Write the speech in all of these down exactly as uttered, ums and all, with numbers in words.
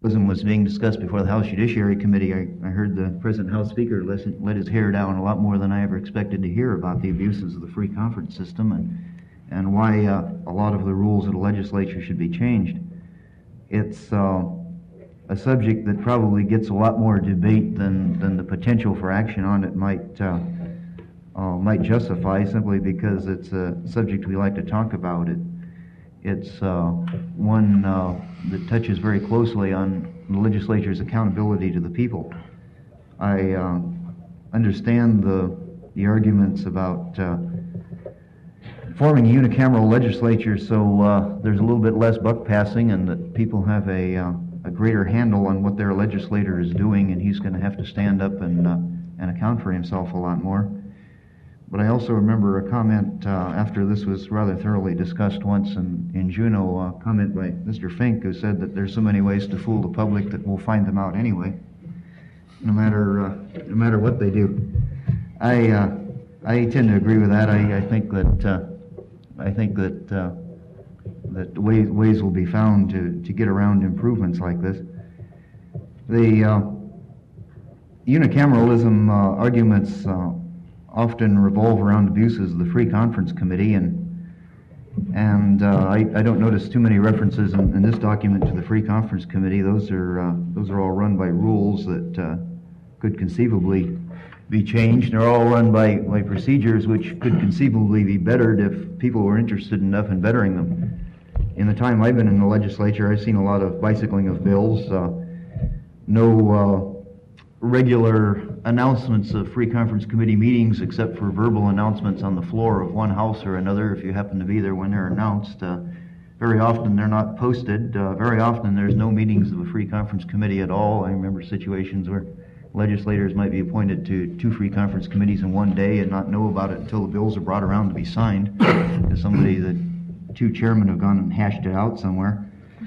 was being discussed before the House Judiciary Committee, I, I heard the present House Speaker listen, let his hair down a lot more than I ever expected to hear about the abuses of the free conference system and, and why uh, a lot of the rules of the legislature should be changed. It's uh, a subject that probably gets a lot more debate than, than the potential for action on it might, uh, uh, might justify, simply because it's a subject we like to talk about. It, It's uh, one uh, that touches very closely on the legislature's accountability to the people. I uh, understand the, the arguments about uh, forming a unicameral legislature so uh, there's a little bit less buck passing and that people have a, uh, a greater handle on what their legislator is doing, and he's going to have to stand up and, uh, and account for himself a lot more. But I also remember a comment uh, after this was rather thoroughly discussed once in, in Juneau, a comment by Mister Fink, who said that there's so many ways to fool the public that we'll find them out anyway, no matter uh, no matter what they do. I uh, I tend to agree with that. I, I think that uh, I think that uh, that ways ways will be found to to get around improvements like this. The uh, unicameralism uh, arguments Uh, often revolve around abuses of the Free Conference Committee, and and uh, I, I don't notice too many references in, in this document to the Free Conference Committee. Those are uh, those are all run by rules that uh, could conceivably be changed. They're all run by, by procedures which could conceivably be bettered if people were interested enough in bettering them. In the time I've been in the legislature, I've seen a lot of bicycling of bills. Uh, no uh, regular announcements of Free Conference Committee meetings except for verbal announcements on the floor of one house or another if you happen to be there when they're announced. Uh, very often they're not posted. Uh, very often there's no meetings of a Free Conference Committee at all. I remember situations where legislators might be appointed to two Free Conference Committees in one day and not know about it until the bills are brought around to be signed, because somebody, the two chairmen have gone and hashed it out somewhere.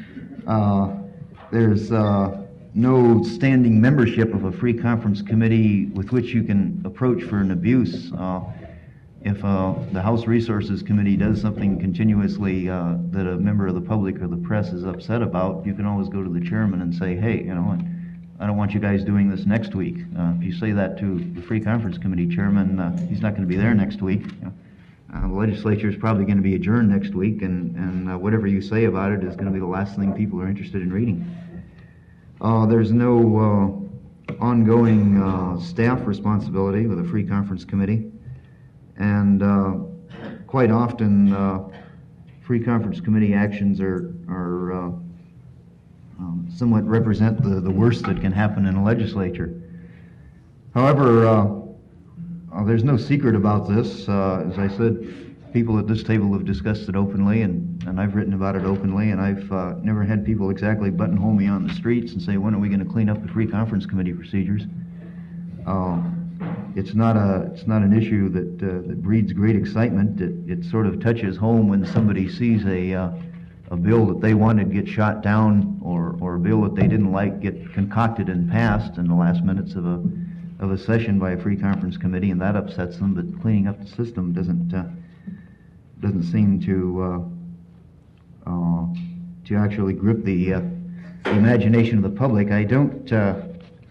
Uh, there's uh, no standing membership of a Free Conference Committee with which you can approach for an abuse. Uh, if uh, the House Resources Committee does something continuously uh, that a member of the public or the press is upset about, you can always go to the chairman and say, hey, you know, I don't want you guys doing this next week. Uh, if you say that to the Free Conference Committee chairman, uh, he's not going to be there next week. You know. Uh, the legislature is probably going to be adjourned next week, and, and uh, whatever you say about it is going to be the last thing people are interested in reading. Uh, there's no uh, ongoing uh, staff responsibility with a Free Conference Committee, and uh, quite often uh, Free Conference Committee actions are, are uh, um, somewhat represent the, the worst that can happen in a legislature. However, uh, uh, there's no secret about this. Uh, as I said, people at this table have discussed it openly, and, and I've written about it openly, and I've uh, never had people exactly buttonhole me on the streets and say, when are we going to clean up the Free Conference Committee procedures? Uh, it's not a it's not an issue that uh, that breeds great excitement. It, it sort of touches home when somebody sees a uh, a bill that they wanted get shot down, or, or a bill that they didn't like get concocted and passed in the last minutes of a of a session by a Free Conference Committee, and that upsets them. But cleaning up the system doesn't uh, doesn't seem to uh, uh, to actually grip the, uh, the imagination of the public. I don't uh,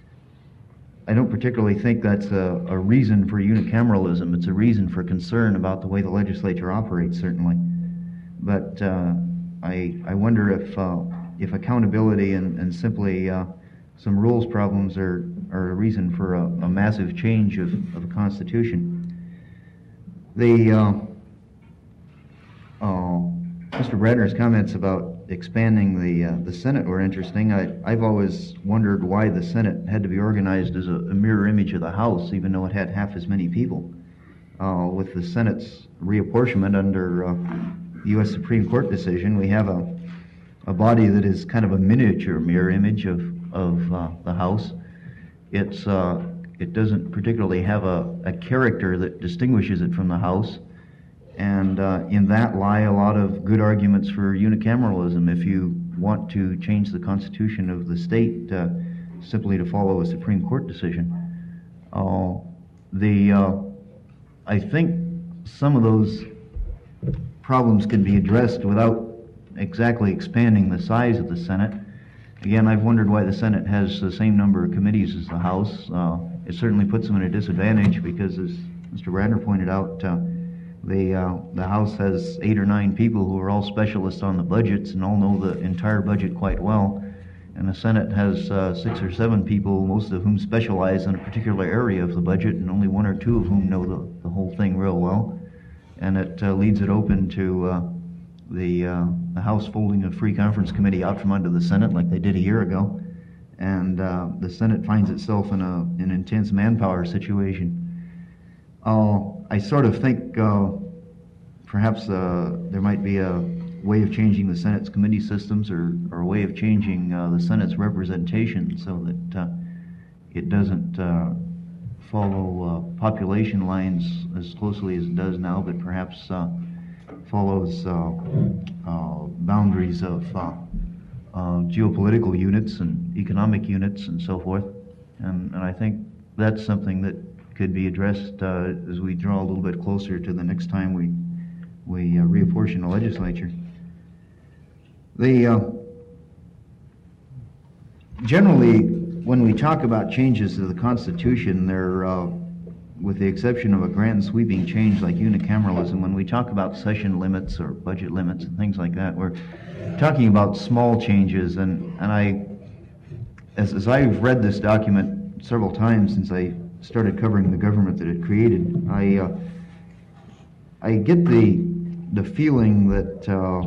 I don't particularly think that's a, a reason for unicameralism. It's a reason for concern about the way the legislature operates, certainly. But uh, I I wonder if uh, if accountability and, and simply uh, some rules problems are, are a reason for a, a massive change of, of a constitution. The uh, uh, Mister Bradner's comments about expanding the uh, the Senate were interesting. I, I've always wondered why the Senate had to be organized as a, a mirror image of the House, even though it had half as many people. Uh, with the Senate's reapportionment under uh, the U S Supreme Court decision, we have a a body that is kind of a miniature mirror image of of uh, the House. It's uh, it doesn't particularly have a, a character that distinguishes it from the House. And uh, in that lie a lot of good arguments for unicameralism. If you want to change the constitution of the state uh, simply to follow a Supreme Court decision, uh, the uh, I think some of those problems can be addressed without exactly expanding the size of the Senate. again, I've wondered why the Senate has the same number of committees as the House. Uh, it certainly puts them at a disadvantage because, as Mister Bradner pointed out, uh, the uh, the House has eight or nine people who are all specialists on the budgets and all know the entire budget quite well. And the Senate has uh, six or seven people, most of whom specialize in a particular area of the budget, and only one or two of whom know the, the whole thing real well. And it uh, leaves it open to uh, the, uh, the House folding a free conference committee out from under the Senate like they did a year ago. And uh, the Senate finds itself in a, an intense manpower situation. Uh, I sort of think uh, perhaps uh, there might be a way of changing the Senate's committee systems, or, or a way of changing uh, the Senate's representation so that uh, it doesn't uh, follow uh, population lines as closely as it does now, but perhaps uh, follows uh, uh, boundaries of uh, uh, geopolitical units and economic units and so forth. And, and I think that's something that could be addressed uh, as we draw a little bit closer to the next time we, we uh, reapportion the legislature. The, uh, generally, when we talk about changes to the Constitution, they're, uh, with the exception of a grand sweeping change like unicameralism, when we talk about session limits or budget limits and things like that, we're talking about small changes. And, and I, as, as I've read this document several times since I started covering the government that it created, I, uh, I get the, the feeling that uh,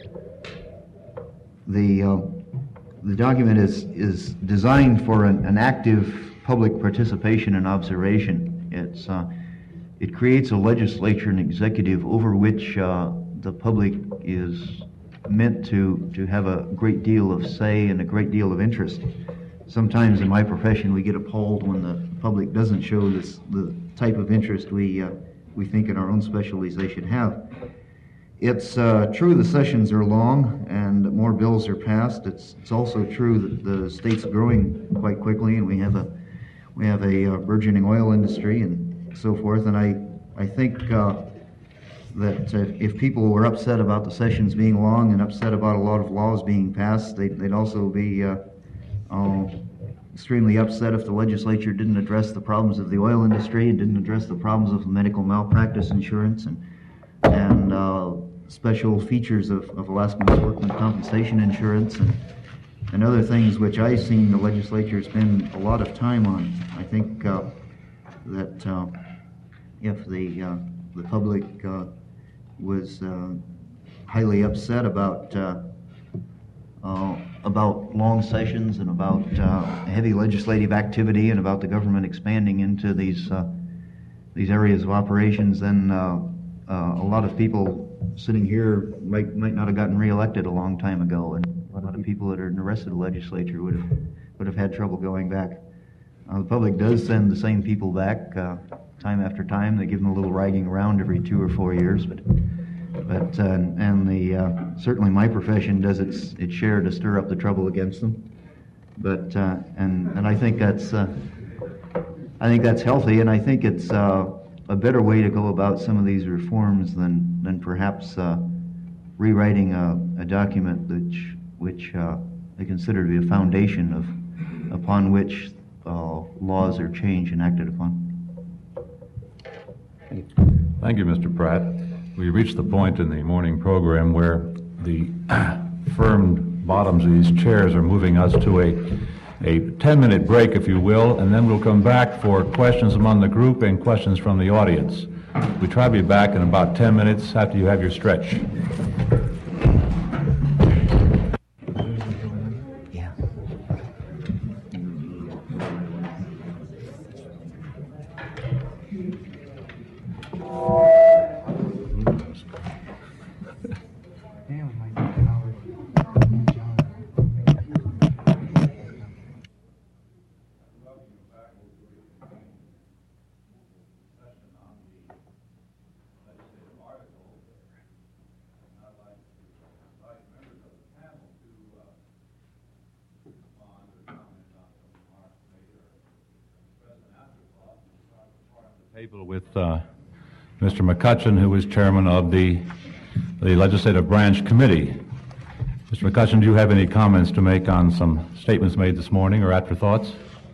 the uh, the document is is designed for an, an active public participation and observation. It's uh, it creates a legislature and executive over which uh, the public is meant to to have a great deal of say and a great deal of interest. Sometimes in my profession we get appalled when the public doesn't show this the type of interest we uh, we think in our own specialties they should have. It's uh, true the sessions are long and more bills are passed. It's, it's also true that the state's growing quite quickly, and we have a we have a uh, burgeoning oil industry and so forth. And I I think uh, that uh, if people were upset about the sessions being long and upset about a lot of laws being passed, they'd, they'd also be uh, uh, extremely upset if the legislature didn't address the problems of the oil industry and didn't address the problems of medical malpractice insurance and and uh, special features of, of Alaskans workman compensation insurance and, and other things which I've seen the legislature spend a lot of time on. I think uh, that uh, if the uh, the public uh, was uh, highly upset about uh, uh, about long sessions and about uh, heavy legislative activity and about the government expanding into these uh, these areas of operations, then uh, uh, a lot of people sitting here might might not have gotten reelected a long time ago, and a lot of people that are in the rest of the legislature would have would have had trouble going back. Uh, the public does send the same people back uh, time after time. They give them a little ragging around every two or four years, but but uh, and the uh, certainly my profession does its its share to stir up the trouble against them. But uh, and and I think that's uh, I think that's healthy, and I think it's Uh, a better way to go about some of these reforms than than perhaps uh, rewriting a, a document which which uh, they consider to be a foundation of upon which uh, laws are changed and acted upon. Thank you, Mister Pratt. We reached the point in the morning program where the firmed bottoms of these chairs are moving us to a a ten-minute break, if you will, and then we'll come back for questions among the group and questions from the audience. We try to be back in about ten minutes after you have your stretch. Yeah. Table with uh, Mister McCutcheon, who is chairman of the, the Legislative Branch Committee. Mister McCutcheon, do you have any comments to make on some statements made this morning or afterthoughts?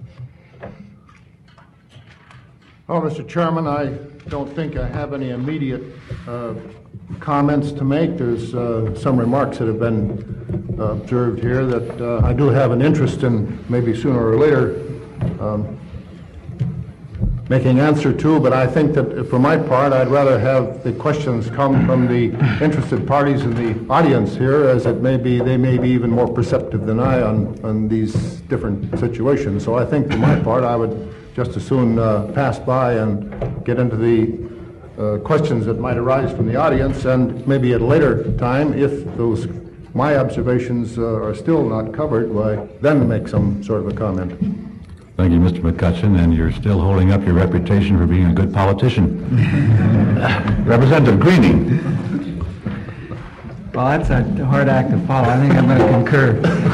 Well, Mister Chairman, I don't think I have any immediate uh, comments to make. There's uh, some remarks that have been uh, observed here that uh, I do have an interest in, maybe sooner or later, um, making answer to, but I think that for my part, I'd rather have the questions come from the interested parties in the audience here, as it may be, they may be even more perceptive than I on, on these different situations. So I think for my part, I would just as soon uh, pass by and get into the uh, questions that might arise from the audience, and maybe at a later time, if those my observations uh, are still not covered, why then make some sort of a comment. Thank you, Mister McCutcheon, and you're still holding up your reputation for being a good politician. Representative Greening. Well, that's a hard act to follow. I think I'm going to concur.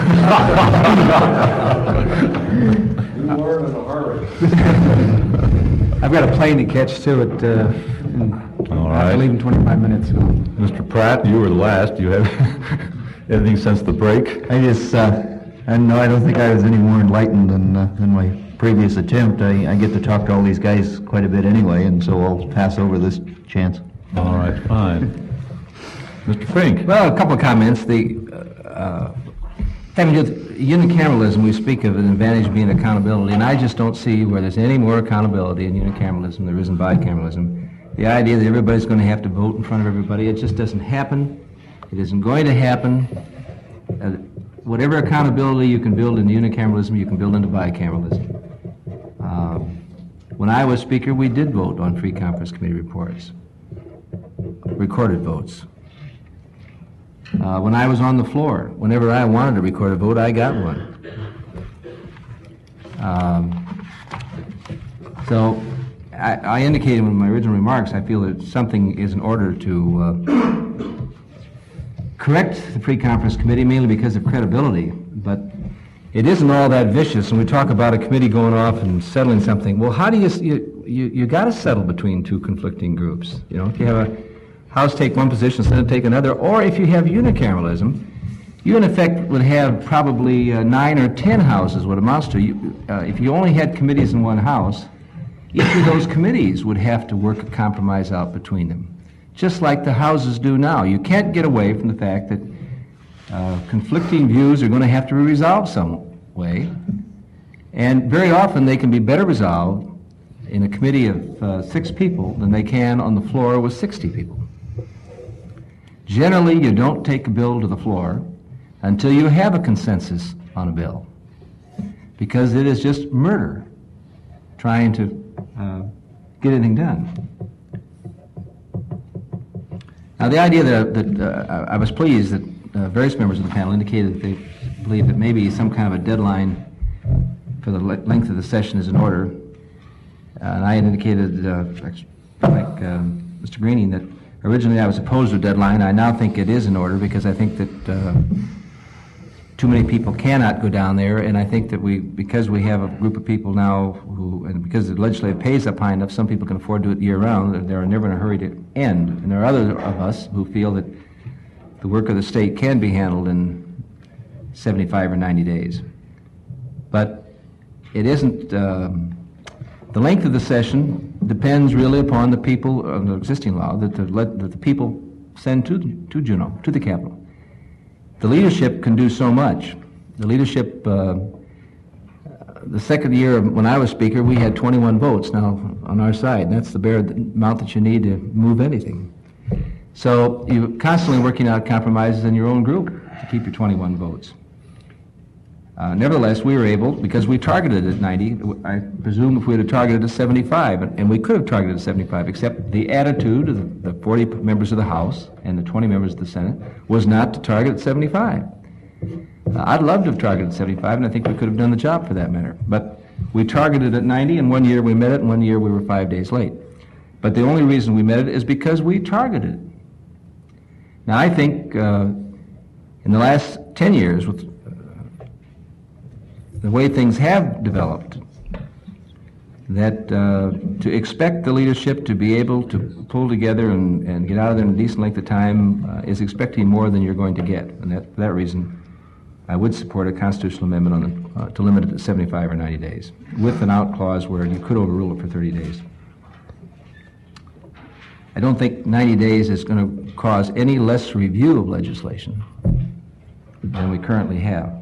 You learn in a hurry. I've got a plane to catch too at, uh, in, All I right. leave in twenty-five minutes. So. Mister Pratt, you were the last. Do you have anything since the break? I just, uh, I no, I don't think I was any more enlightened than, uh, than my previous attempt. I, I get to talk to all these guys quite a bit anyway, and so I'll pass over this chance. All right, fine. Mister Fink. Well, a couple of comments. The uh, having to do with unicameralism, we speak of an advantage being accountability, and I just don't see where there's any more accountability in unicameralism than there is in bicameralism. The idea that everybody's going to have to vote in front of everybody, it just doesn't happen. It isn't going to happen. Uh, whatever accountability you can build in unicameralism, you can build into bicameralism. Uh, when I was Speaker, we did vote on free conference committee reports, recorded votes. Uh, when I was on the floor, whenever I wanted to record a vote, I got one. Um, so I, I indicated in my original remarks, I feel that something is in order to uh, correct the pre-conference committee, mainly because of credibility, but it isn't all that vicious. And we talk about a committee going off and settling something. Well, how do you, you, you, you got to settle between two conflicting groups. You know, if you have a House take one position, Senate take another, or if you have unicameralism, you in effect would have probably uh, nine or ten houses, what amounts to. You, uh, if you only had committees in one house, each of those committees would have to work a compromise out between them, just like the houses do now. You can't get away from the fact that uh, conflicting views are going to have to be resolved some way, and very often they can be better resolved in a committee of uh, six people than they can on the floor with sixty people. Generally, you don't take a bill to the floor until you have a consensus on a bill, because it is just murder trying to uh, get anything done. Now, the idea that, that uh, I was pleased that uh, various members of the panel indicated that they believe that maybe some kind of a deadline for the le- length of the session is in order. Uh, and I had indicated, uh, like um, Mister Greening, that originally I was opposed to a deadline. I now think it is in order, because I think that uh, too many people cannot go down there, and I think that we, because we have a group of people now who, and because the legislative pays up high enough, some people can afford to do it year-round. They're never in a hurry to end. And there are others of us who feel that the work of the state can be handled in seventy-five or ninety days. But it isn't... Um, The length of the session depends really upon the people of the existing law that the, that the people send to, to Juneau, to the Capitol. The leadership can do so much. The leadership, uh, the second year of, when I was Speaker, we had twenty-one votes now on our side. And that's the bare amount that you need to move anything. So you're constantly working out compromises in your own group to keep your twenty-one votes. Uh, nevertheless, we were able, because we targeted at ninety, I presume if we had targeted at seventy-five, and, and we could have targeted at seventy-five, except the attitude of the, the forty members of the House and the twenty members of the Senate was not to target at seventy-five. Uh, I'd love to have targeted at seventy-five, and I think we could have done the job for that matter. But we targeted at ninety, and one year we met it, and one year we were five days late. But the only reason we met it is because we targeted it. Now, I think uh, in the last ten years, with the way things have developed, that uh, to expect the leadership to be able to pull together and, and get out of there in a decent length of time uh, is expecting more than you're going to get. And that, for that reason, I would support a constitutional amendment on the, uh, to limit it to seventy-five or ninety days, with an out clause where you could overrule it for thirty days. I don't think ninety days is going to cause any less review of legislation than we currently have.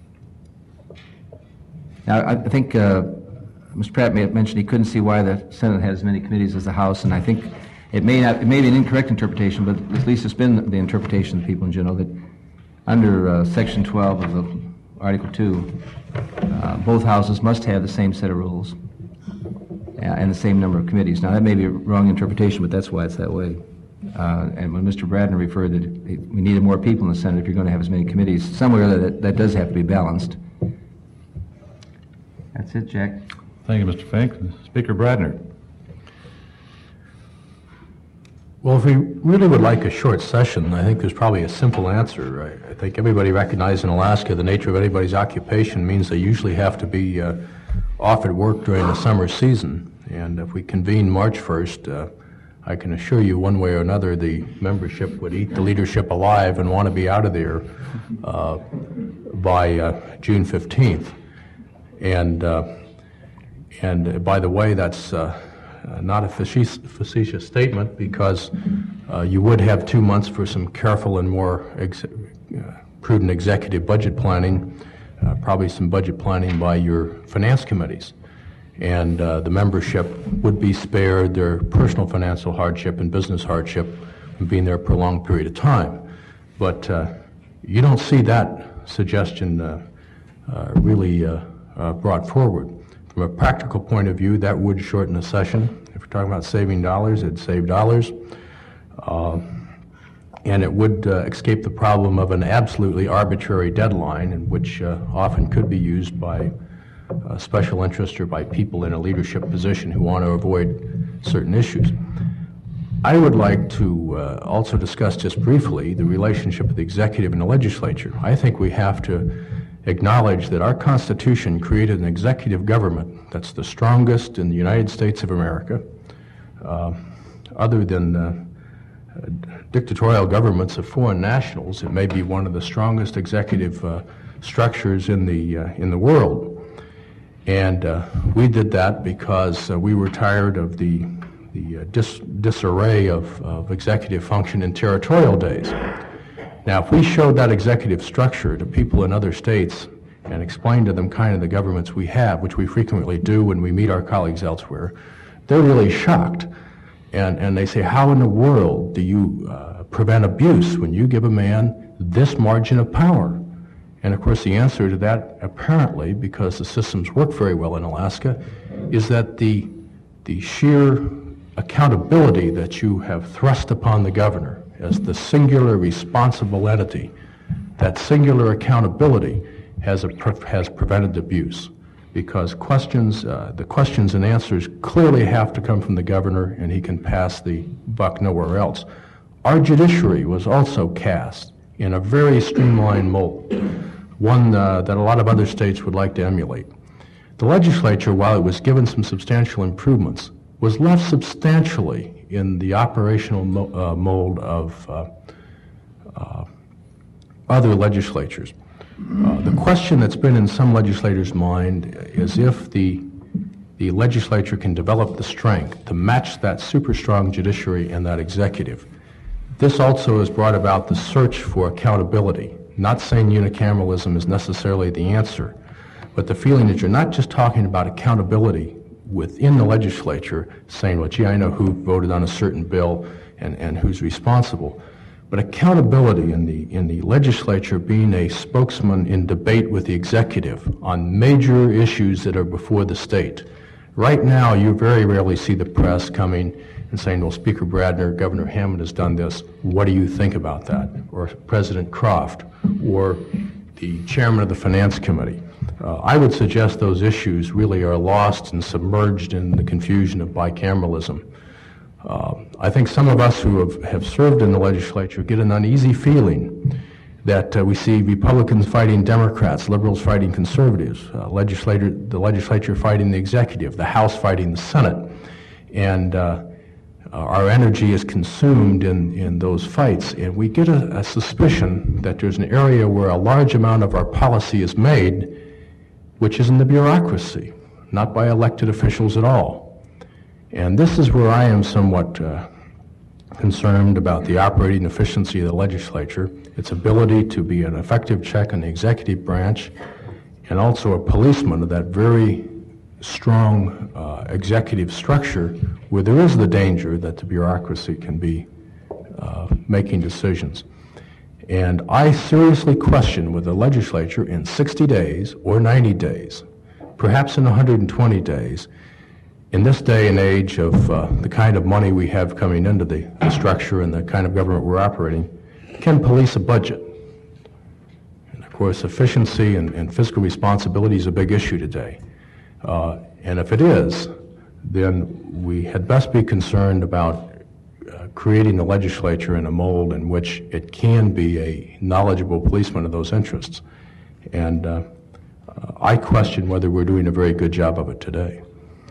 Now, I think uh, Mister Pratt may have mentioned he couldn't see why the Senate had as many committees as the House, and I think it may not, it may be an incorrect interpretation, but at least it's been the interpretation of people in general that under uh, Section twelve of the Article two, uh, both houses must have the same set of rules and the same number of committees. Now, that may be a wrong interpretation, but that's why it's that way. Uh, and when Mister Bradner referred that it, we needed more people in the Senate if you're going to have as many committees, somewhere that, that does have to be balanced. That's it, Jack. Thank you, Mister Fink. Speaker Bradner. Well, if we really would like a short session, I think there's probably a simple answer. I, I think everybody recognizes in Alaska the nature of anybody's occupation means they usually have to be uh, off at work during the summer season. And if we convene March first, uh, I can assure you one way or another the membership would eat the leadership alive and want to be out of there uh, by uh, June fifteenth. And, uh, and by the way, that's uh, Uh, not a facetious, facetious statement, because uh, you would have two months for some careful and more ex uh, prudent executive budget planning, uh, probably some budget planning by your finance committees. And uh, the membership would be spared their personal financial hardship and business hardship from being there for a long period of time. But uh, you don't see that suggestion uh, uh, really uh, uh, brought forward. From a practical point of view, that would shorten a session. If we're talking about saving dollars, it'd save dollars. Uh, and it would uh, escape the problem of an absolutely arbitrary deadline, in which uh, often could be used by uh, special interests or by people in a leadership position who want to avoid certain issues. I would like to uh, also discuss just briefly the relationship of the executive and the legislature. I think we have to acknowledge that our Constitution created an executive government that's the strongest in the United States of America, uh, other than uh, dictatorial governments of foreign nationals. It may be one of the strongest executive uh, structures in the uh, in the world, and uh, we did that because uh, we were tired of the the uh, dis disarray of, of executive function in territorial days. Now, if we showed that executive structure to people in other states and explained to them kind of the governments we have, which we frequently do when we meet our colleagues elsewhere, they're really shocked. And, and they say, how in the world do you uh, prevent abuse when you give a man this margin of power? And of course, the answer to that, apparently, because the systems work very well in Alaska, is that the, the sheer accountability that you have thrust upon the governor as the singular responsible entity, that singular accountability has, a pre has prevented abuse, because questions, uh, the questions and answers clearly have to come from the governor, and he can pass the buck nowhere else. Our judiciary was also cast in a very streamlined mold, one uh, that a lot of other states would like to emulate. The legislature, while it was given some substantial improvements, was left substantially in the operational mo uh, mold of uh, uh, other legislatures. Uh, the question that's been in some legislators' mind is if the, the legislature can develop the strength to match that super strong judiciary and that executive. This also has brought about the search for accountability. Not saying unicameralism is necessarily the answer, but the feeling that you're not just talking about accountability within the legislature, saying, well, gee, I know who voted on a certain bill and, and who's responsible. But accountability in the, in the legislature being a spokesman in debate with the executive on major issues that are before the state. Right now, you very rarely see the press coming and saying, well, Speaker Bradner, Governor Hammond has done this. What do you think about that? Or President Croft, or the chairman of the Finance Committee. Uh, I would suggest those issues really are lost and submerged in the confusion of bicameralism. Uh, I think some of us who have, have served in the legislature get an uneasy feeling that uh, we see Republicans fighting Democrats, liberals fighting conservatives, uh, legislator, the legislature fighting the executive, the House fighting the Senate. And uh, our energy is consumed in, in those fights. And we get a, a suspicion that there's an area where a large amount of our policy is made, which is in the bureaucracy, not by elected officials at all. And this is where I am somewhat uh, concerned about the operating efficiency of the legislature, its ability to be an effective check on the executive branch, and also a policeman of that very strong uh, executive structure where there is the danger that the bureaucracy can be uh, making decisions. And I seriously question whether the legislature in sixty days or ninety days, perhaps in one hundred twenty days, in this day and age of uh, the kind of money we have coming into the, the structure and the kind of government we're operating, can police a budget. And of course, efficiency and, and fiscal responsibility is a big issue today. Uh, and if it is, then we had best be concerned about uh, creating the legislature in a mold in which it can be a knowledgeable policeman of those interests. And uh, uh, I question whether we're doing a very good job of it today.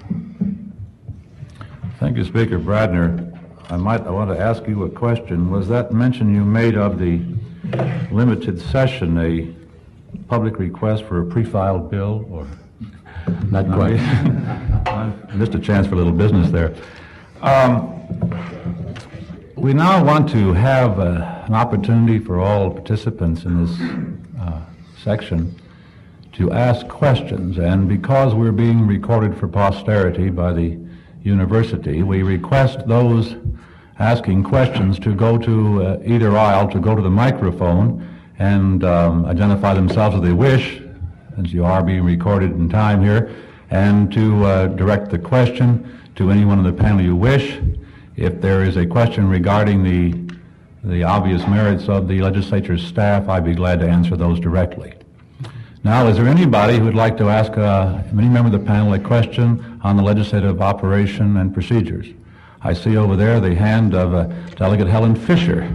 Thank you, Speaker Bradner. I might, I want to ask you a question. Was that mention you made of the limited session a public request for a pre-filed bill, or? Not quite. I missed a chance for a little business there. Um, we now want to have uh, an opportunity for all participants in this uh, section to ask questions, and because we're being recorded for posterity by the university, we request those asking questions to go to uh, either aisle, to go to the microphone and um, identify themselves if they wish, since you are being recorded in time here, and to uh, direct the question to anyone in the panel you wish. If there is a question regarding the, the obvious merits of the legislature's staff, I'd be glad to answer those directly. Now, is there anybody who would like to ask uh, any member of the panel a question on the legislative operation and procedures? I see over there the hand of uh, Delegate Helen Fisher.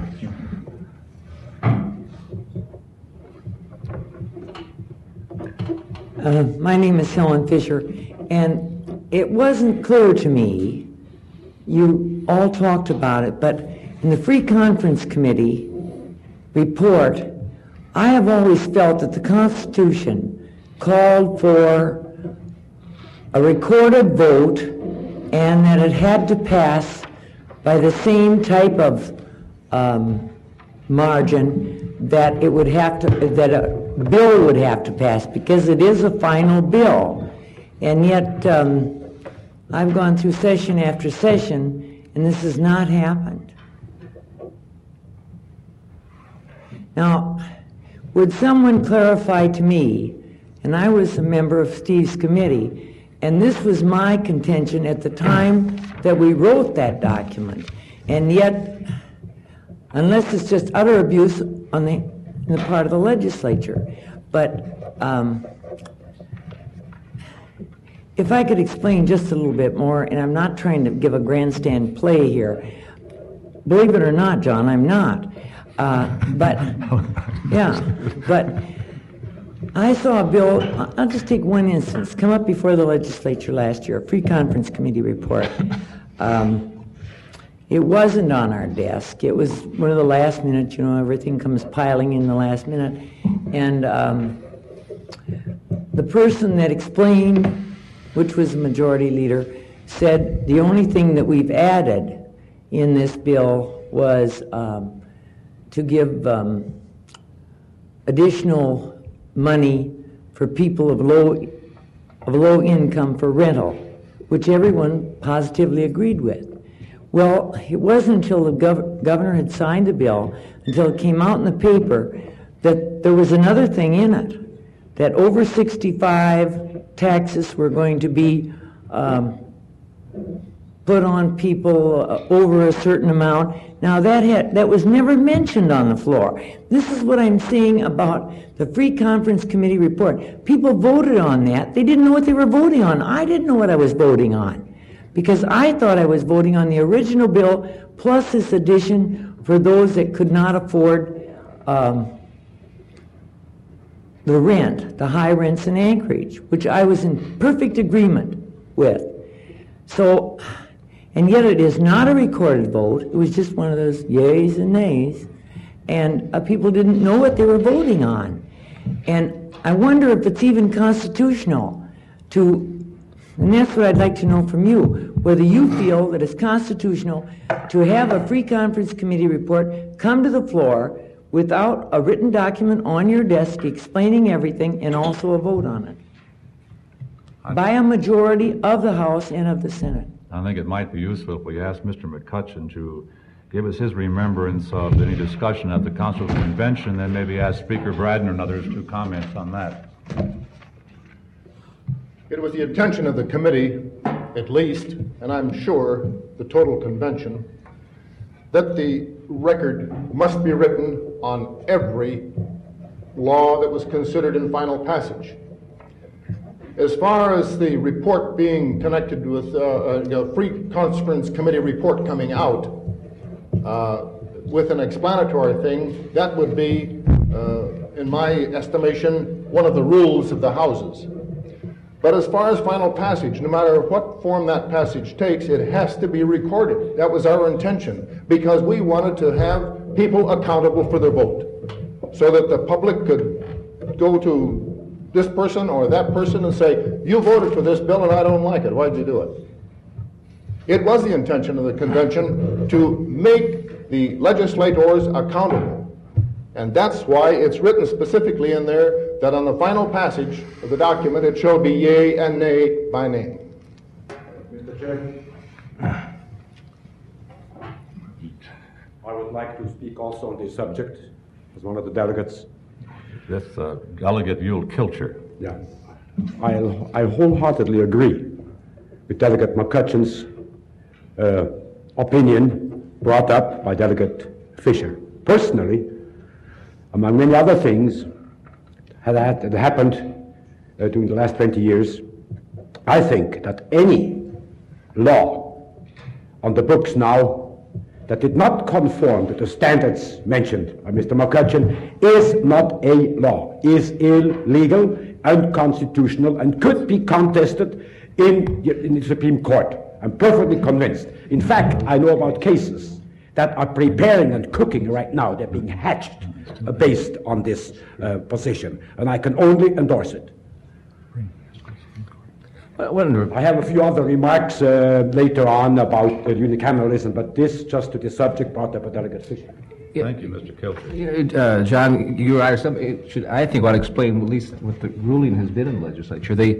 Uh, my name is Helen Fisher, and it wasn't clear to me, you all talked about it, but in the Free Conference Committee report, I have always felt that the Constitution called for a recorded vote and that it had to pass by the same type of um, margin that it would have to, that a bill would have to pass, because it is a final bill. And yet, um, I've gone through session after session, and this has not happened. Now, would someone clarify to me, and I was a member of Steve's committee, and this was my contention at the time that we wrote that document, and yet, unless it's just utter abuse on the, on the part of the legislature, but um, if I could explain just a little bit more, and I'm not trying to give a grandstand play here, believe it or not, John, I'm not. Uh, but, yeah, but I saw a bill, I'll just take one instance, come up before the legislature last year, a Free Conference Committee report. Um, it wasn't on our desk. It was one of the last minutes, you know, everything comes piling in the last minute. And um, the person that explained, which was the majority leader, said the only thing that we've added in this bill was um, to give um, additional money for people of low of low income for rental, which everyone positively agreed with. Well, it wasn't until the gov- governor had signed the bill, until it came out in the paper, that there was another thing in it, that over sixty-five taxes were going to be um, put on people uh, over a certain amount. Now that had, that was never mentioned on the floor. This is what I'm saying about the Free Conference Committee report. People voted on that. They didn't know what they were voting on. I didn't know what I was voting on, because I thought I was voting on the original bill plus this addition for those that could not afford um, the rent, the high rents in Anchorage, which I was in perfect agreement with. So, and yet it is not a recorded vote. It was just one of those yays and nays, and uh, people didn't know what they were voting on. And I wonder if it's even constitutional to, and that's what I'd like to know from you, whether you feel that it's constitutional to have a free conference committee report come to the floor without a written document on your desk explaining everything and also a vote on it by a majority of the House and of the Senate. I think it might be useful if we ask Mister McCutcheon to give us his remembrance of any discussion at the Council Convention, then maybe ask Speaker Bradner and others to comment on that. It was the intention of the committee, at least, and I'm sure the total convention, that the record must be written on every law that was considered in final passage. As far as the report being connected with uh, a free conference committee report coming out uh, with an explanatory thing, that would be, uh, in my estimation, one of the rules of the houses. But as far as final passage, no matter what form that passage takes, it has to be recorded. That was our intention, because we wanted to have people accountable for their vote, so that the public could go to this person or that person and say, you voted for this bill and I don't like it. Why'd you do it? It was the intention of the convention to make the legislators accountable. And that's why it's written specifically in there that on the final passage of the document, it shall be yea and nay by name. Mister Chairman, I would like to speak also on this subject as one of the delegates. This uh, Delegate Yule Kilcher. Yeah, I'll, I wholeheartedly agree with Delegate McCutcheon's uh, opinion brought up by Delegate Fisher. Personally, among many other things that had happened uh, during the last twenty years, I think that any law on the books now that did not conform to the standards mentioned by Mister McCutcheon is not a law, is illegal, unconstitutional, and could be contested in, in the Supreme Court. I'm perfectly convinced. In fact, I know about cases that are preparing and cooking right now. They're being hatched uh, based on this uh, position, and I can only endorse it. I have a few other remarks uh, later on about uh, unicameralism, but this just to the subject brought up by Delegate Fisher. Yeah. Thank you, Mister Kilcher. You know, uh, John, you or I or somebody should, I think, ought to explain at least what the ruling has been in the legislature. They,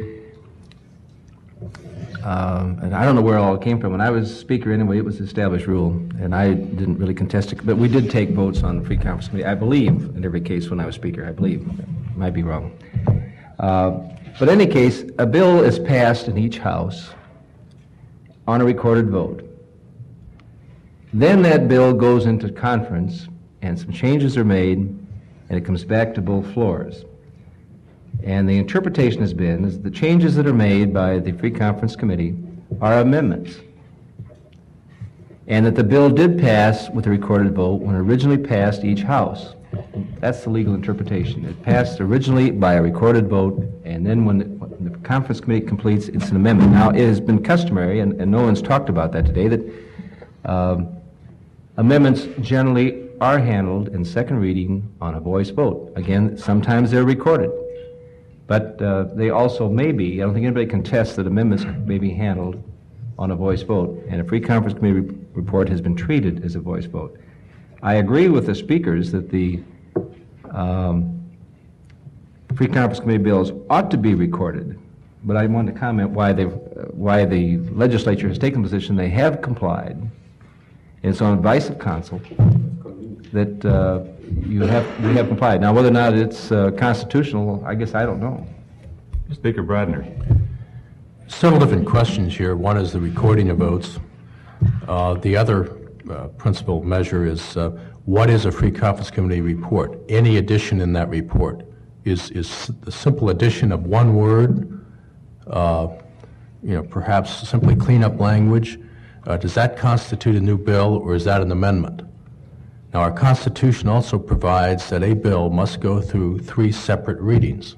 um, and I don't know where it all came from. When I was Speaker, anyway, it was the established rule, and I didn't really contest it. But we did take votes on the Free Conference Committee, I believe, in every case when I was Speaker. I believe. Might be wrong. Uh, But in any case, a bill is passed in each house on a recorded vote. Then that bill goes into conference, and some changes are made, and it comes back to both floors. And the interpretation has been is the changes that are made by the Free Conference Committee are amendments, and that the bill did pass with a recorded vote when it originally passed each house. That's the legal interpretation. It passed originally by a recorded vote, and then when the, when the conference committee completes, it's an amendment. Now, it has been customary, and, and no one's talked about that today, that um, amendments generally are handled in second reading on a voice vote. Again, sometimes they're recorded, but uh, they also may be, I don't think anybody contests that amendments may be handled on a voice vote, and a Free Conference Committee re- report has been treated as a voice vote. I agree with the speakers that the um, Free Conference Committee bills ought to be recorded, but I want to comment why they, uh, why the legislature has taken the position they have complied. And it's on advice of counsel that uh, you have we have complied. Now, whether or not it's uh, constitutional, I guess I don't know. Speaker Bradner. Several different questions here. One is the recording of votes. Uh, the other uh, principal measure is uh, what is a Free Conference Committee report? Any addition in that report is is the simple addition of one word, uh, you know, perhaps simply clean up language. Uh, does that constitute a new bill, or is that an amendment? Now, our Constitution also provides that a bill must go through three separate readings.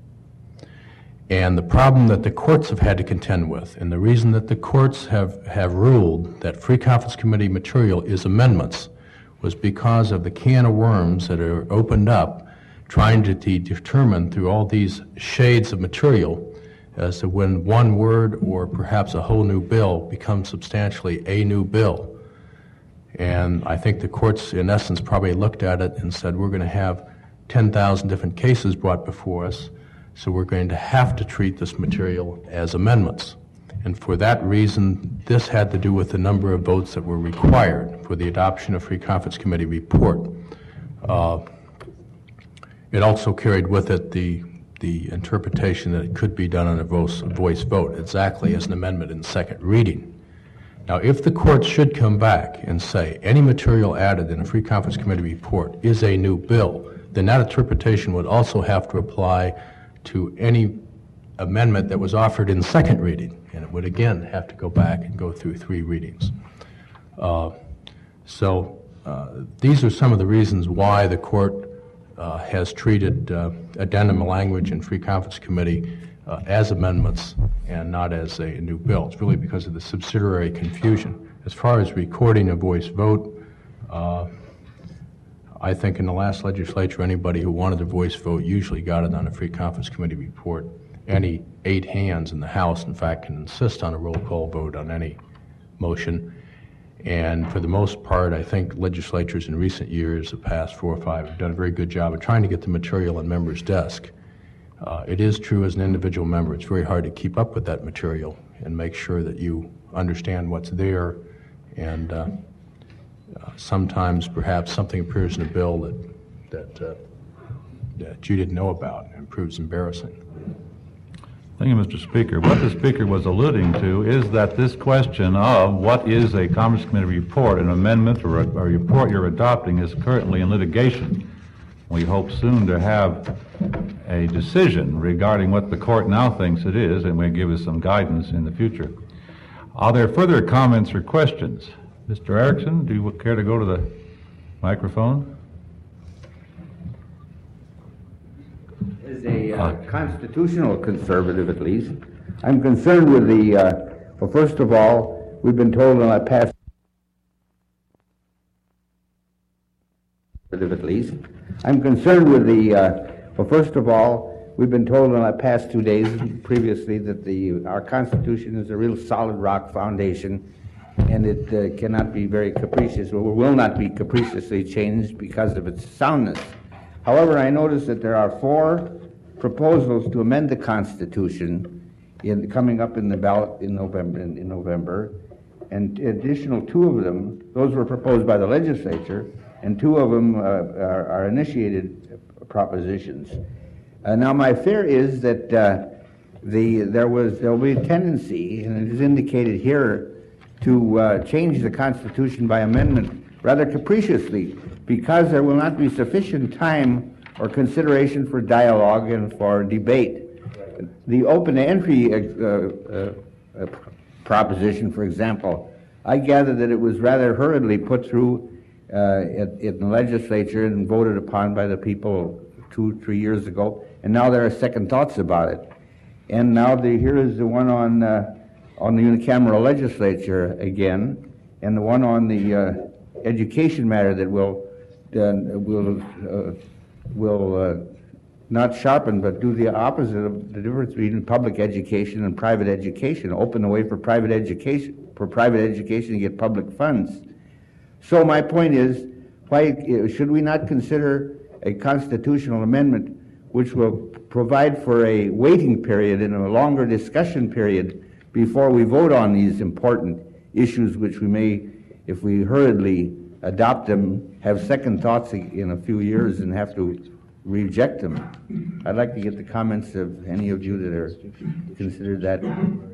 And the problem that the courts have had to contend with, and the reason that the courts have, have ruled that Free Conference Committee material is amendments, was because of the can of worms that are opened up trying to de- determine through all these shades of material as to when one word or perhaps a whole new bill becomes substantially a new bill. And I think the courts, in essence, probably looked at it and said, we're going to have ten thousand different cases brought before us, so we're going to have to treat this material as amendments. And for that reason, this had to do with the number of votes that were required for the adoption of Free Conference Committee report. Uh, it also carried with it the, the interpretation that it could be done on a voice, voice vote, exactly as an amendment in second reading. Now, if the court should come back and say any material added in a Free Conference Committee report is a new bill, then that interpretation would also have to apply to any amendment that was offered in second reading, and it would again have to go back and go through three readings. Uh, so uh, these are some of the reasons why the court uh, has treated uh, addendum language in Free Conference Committee uh, as amendments and not as a new bill. It's really because of the subsidiary confusion. As far as recording a voice vote, uh, I think in the last legislature, anybody who wanted a voice vote usually got it on a Free Conference Committee report. Any eight hands in the House, in fact, can insist on a roll call vote on any motion. And for the most part, I think legislatures in recent years, the past four or five, have done a very good job of trying to get the material on members' desk. Uh, it is true as an individual member, it's very hard to keep up with that material and make sure that you understand what's there, and uh, uh, sometimes perhaps something appears in a bill that, that, uh, that you didn't know about and proves embarrassing. Thank you, Mister Speaker. What the Speaker was alluding to is that this question of what is a Conference Committee report, an amendment or a, a report you're adopting, is currently in litigation. We hope soon to have a decision regarding what the court now thinks it is, and will give us some guidance in the future. Are there further comments or questions? Mister Erickson, do you care to go to the microphone? As a uh, constitutional conservative, at least, I'm concerned with the, uh, well, first of all, we've been told in our past, at least, I'm concerned with the, uh, well, first of all, we've been told in our past two days previously that the, our Constitution is a real solid rock foundation, and it uh, cannot be very capricious, or will not be capriciously changed because of its soundness. However, I notice that there are four proposals to amend the Constitution in, coming up in the ballot in November, in, in November, and additional two of them, those were proposed by the legislature, and two of them uh, are, are initiated propositions. Uh, now, my fear is that uh, the there was there will be a tendency, and it is indicated here, to uh, change the Constitution by amendment rather capriciously, because there will not be sufficient time or consideration for dialogue and for debate. The open entry uh, uh, uh, proposition, for example, I gather that it was rather hurriedly put through uh, in, in the legislature and voted upon by the people two, three years ago, and now there are second thoughts about it. And now the, here is the one on uh, on the unicameral legislature again, and the one on the uh, education matter that will uh, will uh, will uh, not sharpen but do the opposite of the difference between public education and private education, open the way for private education for private education to get public funds. So my point is, why should we not consider a constitutional amendment which will provide for a waiting period and a longer discussion period before we vote on these important issues, which we may, if we hurriedly adopt them, have second thoughts in a few years and have to reject them? I'd like to get the comments of any of you that are considered that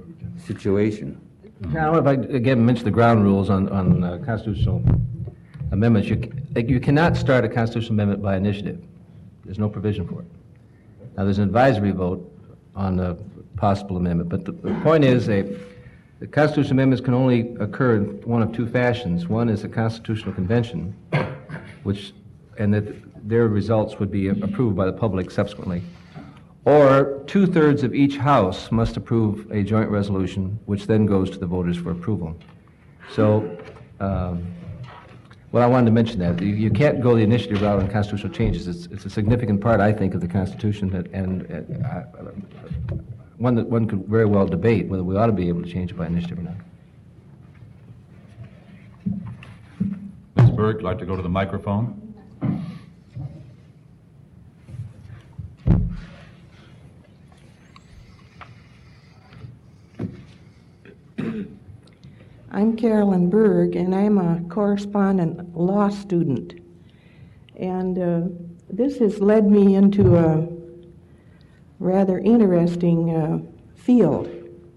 situation. Now, if I again mention the ground rules on, on uh, constitutional amendments, you, you cannot start a constitutional amendment by initiative. There's no provision for it. Now, there's an advisory vote on a possible amendment, but the, the point is a, the constitutional amendments can only occur in one of two fashions. One is a constitutional convention, which, and that their results would be approved by the public subsequently. Or two-thirds of each house must approve a joint resolution, which then goes to the voters for approval. So, um, well, I wanted to mention that. You, you can't go the initiative route on constitutional changes. It's, it's a significant part, I think, of the Constitution, that, and uh, one that one could very well debate whether we ought to be able to change it by initiative or not. Miz Berg, would you like to go to the microphone? I'm Carolyn Berg, and I'm a correspondent law student. And uh, this has led me into a rather interesting uh, field.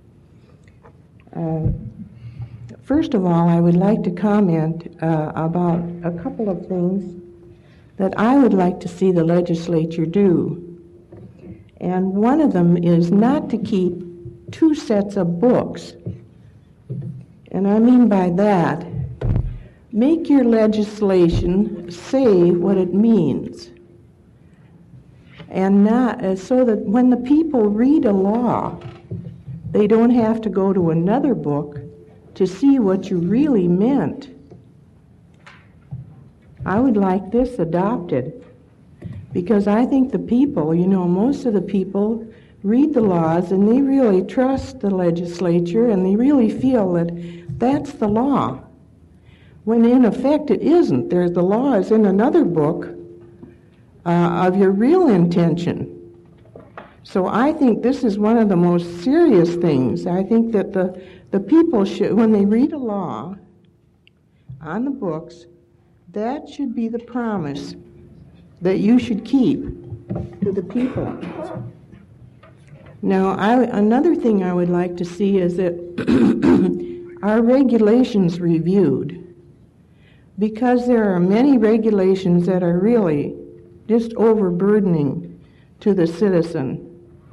Uh, first of all, I would like to comment uh, about a couple of things that I would like to see the legislature do. And one of them is not to keep two sets of books. And I mean by that, make your legislation say what it means. And not uh, so that when the people read a law, they don't have to go to another book to see what you really meant. I would like this adopted, because I think the people, you know, most of the people read the laws and they really trust the legislature and they really feel that that's the law, when in effect it isn't. There's the law is in another book uh, of your real intention. So I think this is one of the most serious things. I think that the, the people should, when they read a law on the books, that should be the promise that you should keep to the people. Now, I, another thing I would like to see is that our regulations reviewed, because there are many regulations that are really just overburdening to the citizen.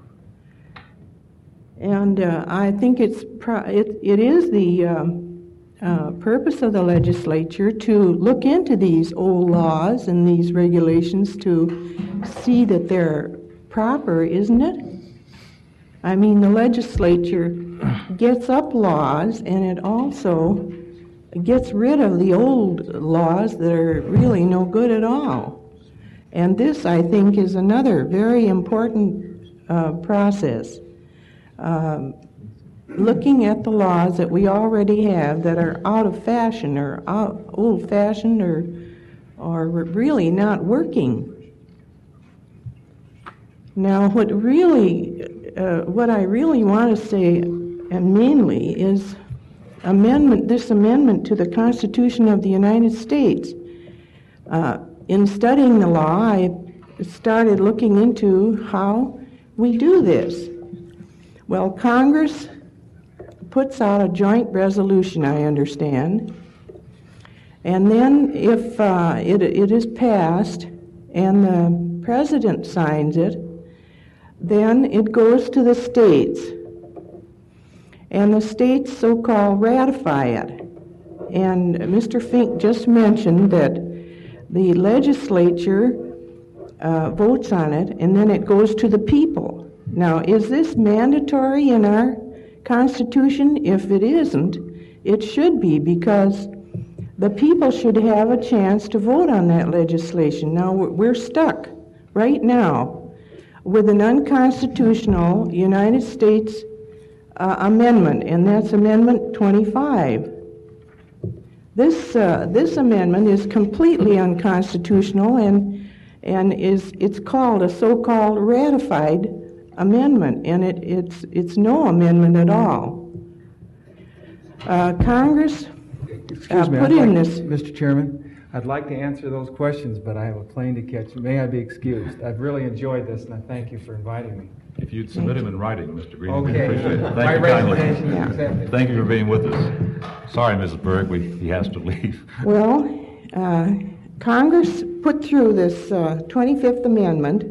And uh, I think it's pro- it, it is the um, uh, purpose of the legislature to look into these old laws and these regulations to see that they're proper, isn't it? I mean, the legislature gets up laws, and it also gets rid of the old laws that are really no good at all. And this, I think, is another very important uh, process. Um, looking at the laws that we already have that are out of fashion or out, old-fashioned or, or really not working. Now, what really, uh, what I really want to say, and mainly, is amendment. This amendment to the Constitution of the United States. Uh, in studying the law, I started looking into how we do this. Well, Congress puts out a joint resolution, I understand, and then if uh, it, it is passed and the president signs it, then it goes to the states, and the states so-called ratify it. And Mister Fink just mentioned that the legislature uh, votes on it, and then it goes to the people. Now, is this mandatory in our Constitution? If it isn't, it should be, because the people should have a chance to vote on that legislation. Now, we're stuck right now with an unconstitutional United States uh, amendment, and that's Amendment twenty-five. This uh, this amendment is completely unconstitutional, and and is it's called a so-called ratified amendment, and it, it's it's no amendment at all. Uh, Congress Excuse uh, me, put I'd in like, this. Mister Chairman, I'd like to answer those questions, but I have a plane to catch. May I be excused? I've really enjoyed this, and I thank you for inviting me. If you'd submit them in writing, Mister Green, we Okay. appreciate it. My Thank you kindly. resignation is accepted. Thank you for being with us. Sorry, Missus Berg, we, he has to leave. Well, uh, Congress put through this uh, twenty-fifth Amendment,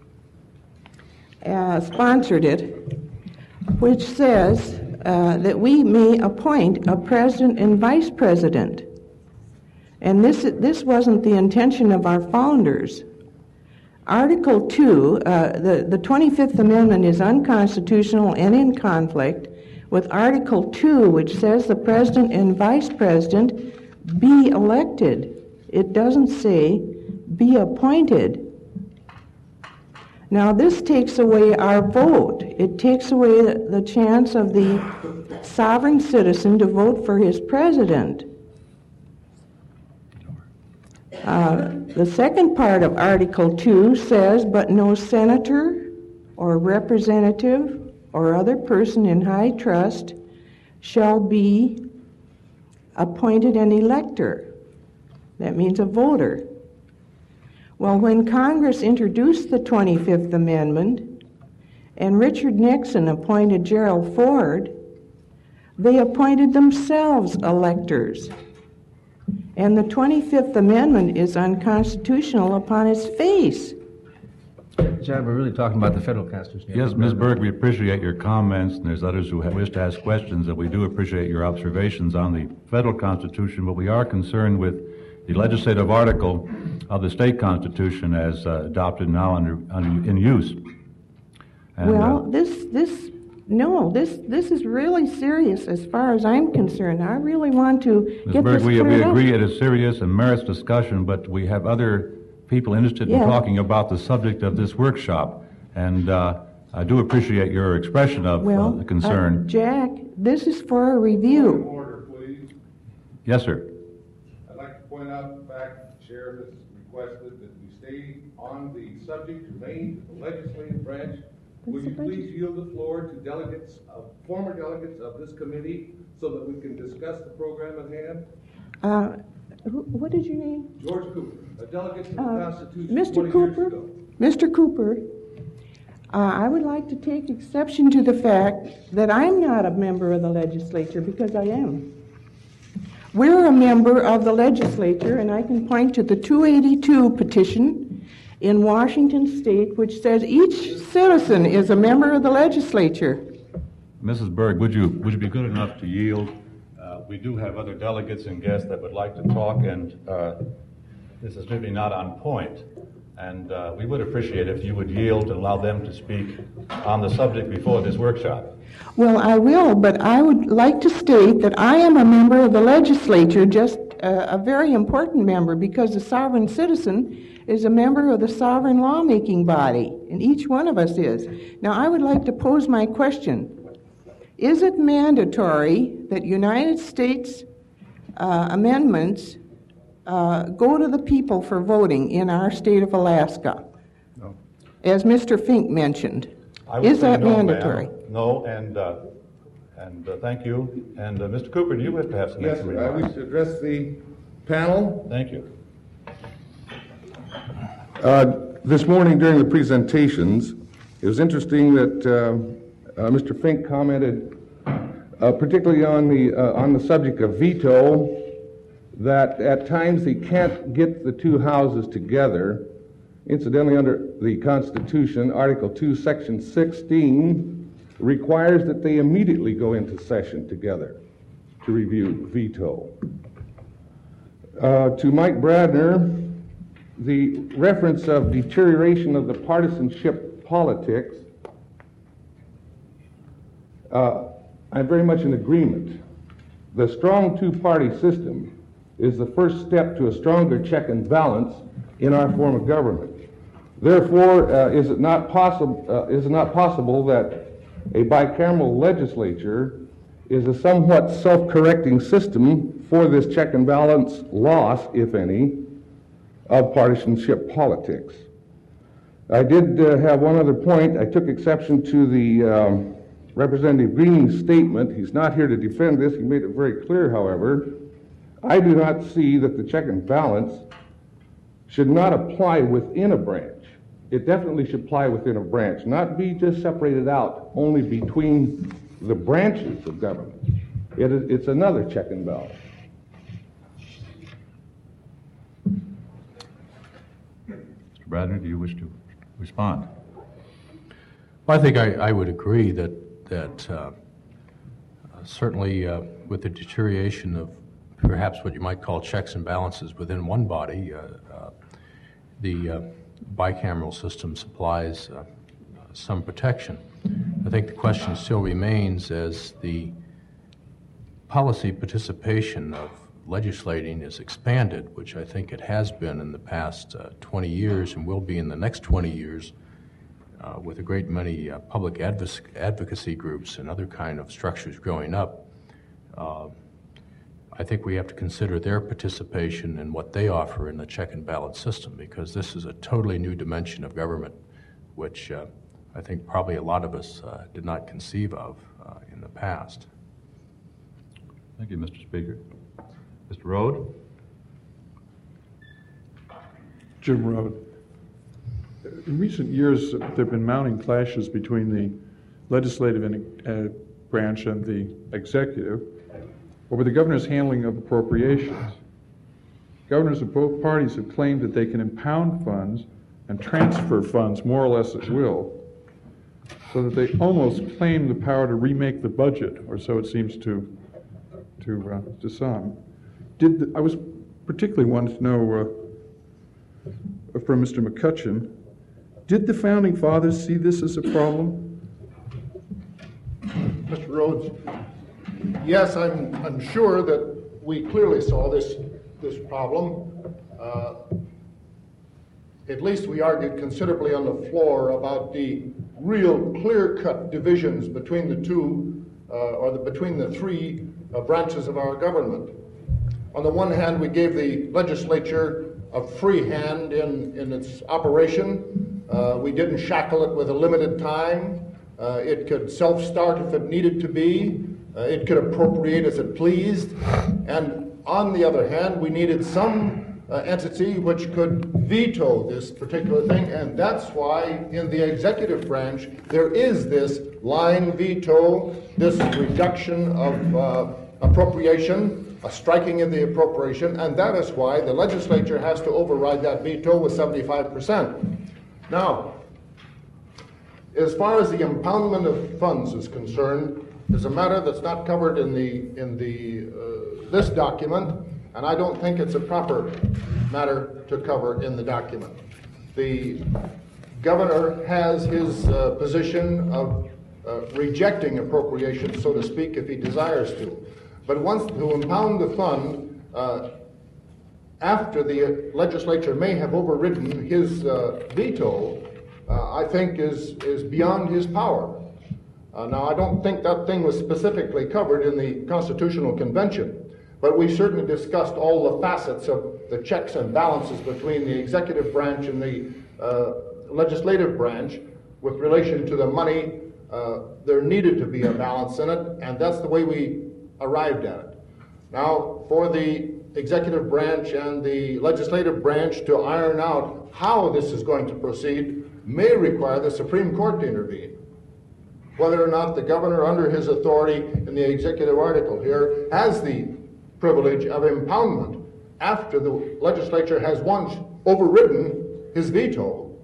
uh, sponsored it, which says uh, that we may appoint a president and vice president. And this, this wasn't the intention of our founders. Article two, uh, the, the twenty-fifth Amendment is unconstitutional and in conflict with Article two, which says the President and Vice President be elected. It doesn't say be appointed. Now, this takes away our vote. It takes away the, the chance of the sovereign citizen to vote for his president. Uh, the second part of Article two says, but no senator or representative or other person in high trust shall be appointed an elector. That means a voter. Well, when Congress introduced the twenty-fifth Amendment and Richard Nixon appointed Gerald Ford, they appointed themselves electors. And the twenty-fifth Amendment is unconstitutional upon its face. John, we're really talking about the federal Constitution. Yes, Miz Berg, we appreciate your comments, and there's others who have wish to ask questions, and we do appreciate your observations on the federal Constitution, but we are concerned with the legislative article of the state Constitution as uh, adopted now under, under in use. And, well, uh, this, this, no, this, this is really serious as far as I'm concerned. I really want to Miz get Berg, this we, cleared we up. agree it is serious and merits discussion, but we have other people interested Yeah. in talking about the subject of this workshop, and uh, I do appreciate your expression of Well, uh, the concern. uh, Jack, this is for a review. Order, please. Yes, sir. I'd like to point out the fact the sheriff has requested that we stay on the subject remain to the legislative branch. Will you please yield the floor to delegates, uh, former delegates of this committee, so that we can discuss the program at hand? Uh, who, what is your name? George Cooper, a delegate to the Uh, Constitution Mister twenty Cooper? years ago. Mister Cooper, uh, I would like to take exception to the fact that I'm not a member of the legislature, because I am. We're a member of the legislature, and I can point to the two eighty-two petition in Washington State, which says each citizen is a member of the legislature. Missus Berg, would you would you be good enough to yield? Uh, we do have other delegates and guests that would like to talk, and uh, this is maybe not on point. And uh, we would appreciate if you would yield and allow them to speak on the subject before this workshop. Well, I will, but I would like to state that I am a member of the legislature, just a, a very important member, because the sovereign citizen is a member of the sovereign lawmaking body, and each one of us is. Now, I would like to pose my question. Is it mandatory that United States uh, amendments uh, go to the people for voting in our state of Alaska? No. As Mister Fink mentioned. I would Is say that no, ma'am. mandatory? No, and uh, and uh, thank you. And uh, Mister Cooper, do you wish to have some Yes, extra sir. I remarks? wish to address the panel. Thank you. Uh, This morning during the presentations, it was interesting that uh, uh, Mister Fink commented, uh, particularly on the uh, on the subject of veto, that at times he can't get the two houses together. Incidentally, under the Constitution, Article two, Section sixteen requires that they immediately go into session together to review veto. Uh, to Mike Bradner, the reference of deterioration of the partisanship politics, uh, I'm very much in agreement. The strong two-party system is the first step to a stronger check and balance in our form of government. Therefore, uh, is it not possible? Uh, is it not possible that a bicameral legislature is a somewhat self-correcting system for this check and balance loss, if any, of partisanship politics? I did uh, have one other point. I took exception to the um, Representative Greening's statement. He's not here to defend this. He made it very clear, however. I do not see that the check and balance should not apply within a branch. It definitely should apply within a branch, not be just separated out only between the branches of government. It is, it's another check and balance. Mister Bradner, do you wish to respond? I think I, I would agree that, that uh, uh, certainly uh, with the deterioration of perhaps what you might call checks and balances within one body. Uh, uh, the uh, bicameral system supplies uh, some protection. I think the question still remains as the policy participation of legislating is expanded, which I think it has been in the past uh, twenty years and will be in the next twenty years, uh, with a great many uh, public advoc- advocacy groups and other kind of structures growing up. Uh, I think we have to consider their participation and what they offer in the check and balance system, because this is a totally new dimension of government, which uh, I think probably a lot of us uh, did not conceive of uh, in the past. Thank you, Mister Speaker. Mister Rode? Jim Rode. In recent years, there have been mounting clashes between the legislative and, uh, branch and the executive over the governor's handling of appropriations. Governors of both parties have claimed that they can impound funds and transfer funds more or less at will, so that they almost claim the power to remake the budget, or so it seems to to, uh, to some. Did the, I was particularly wanted to know uh, from Mister McCutcheon, did the Founding Fathers see this as a problem? Mister Rhodes, yes, I'm, I'm sure that we clearly saw this, this problem. Uh, at least we argued considerably on the floor about the real clear-cut divisions between the two, uh, or the, between the three uh, branches of our government. On the one hand, we gave the legislature a free hand in, in its operation. Uh, we didn't shackle it with a limited time. Uh, it could self-start if it needed to be. Uh, it could appropriate as it pleased. And on the other hand, we needed some uh, entity which could veto this particular thing, and that's why in the executive branch there is this line veto, this reduction of uh, appropriation, a striking in the appropriation, and that is why the legislature has to override that veto with seventy-five percent. Now, as far as the impoundment of funds is concerned, is a matter that's not covered in the in the uh, this document, and I don't think it's a proper matter to cover in the document. The governor has his uh, position of uh, rejecting appropriation, so to speak, if he desires to. But once to impound the fund, uh, after the legislature may have overridden his uh, veto, uh, I think is, is beyond his power. Uh, now, I don't think that thing was specifically covered in the Constitutional Convention, but we certainly discussed all the facets of the checks and balances between the executive branch and the uh, legislative branch with relation to the money. Uh, there needed to be a balance in it, and that's the way we arrived at it. Now, for the executive branch and the legislative branch to iron out how this is going to proceed may require the Supreme Court to intervene. Whether or not the governor, under his authority in the executive article here, has the privilege of impoundment after the legislature has once overridden his veto,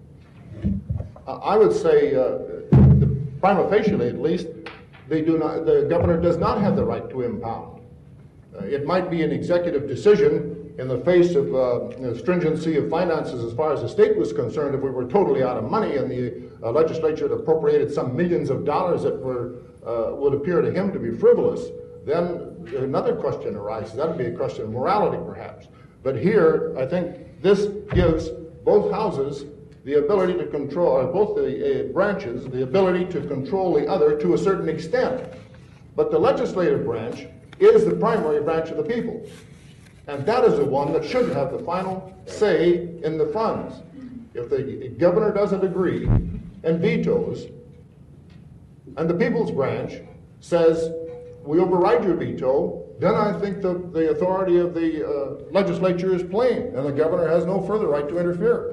uh, I would say, uh, the, prima facie at least, they do not, the governor does not have the right to impound. Uh, it might be an executive decision in the face of uh, you know, stringency of finances as far as the state was concerned. If we were totally out of money and the uh, legislature had appropriated some millions of dollars that were, uh, would appear to him to be frivolous, then another question arises. That would be a question of morality, perhaps. But here, I think this gives both houses the ability to control, or both the uh, branches, the ability to control the other to a certain extent. But the legislative branch is the primary branch of the people. And that is the one that should have the final say in the funds. If the governor doesn't agree and vetoes, and the people's branch says, we override your veto, then I think the, the authority of the uh, legislature is plain, and the governor has no further right to interfere.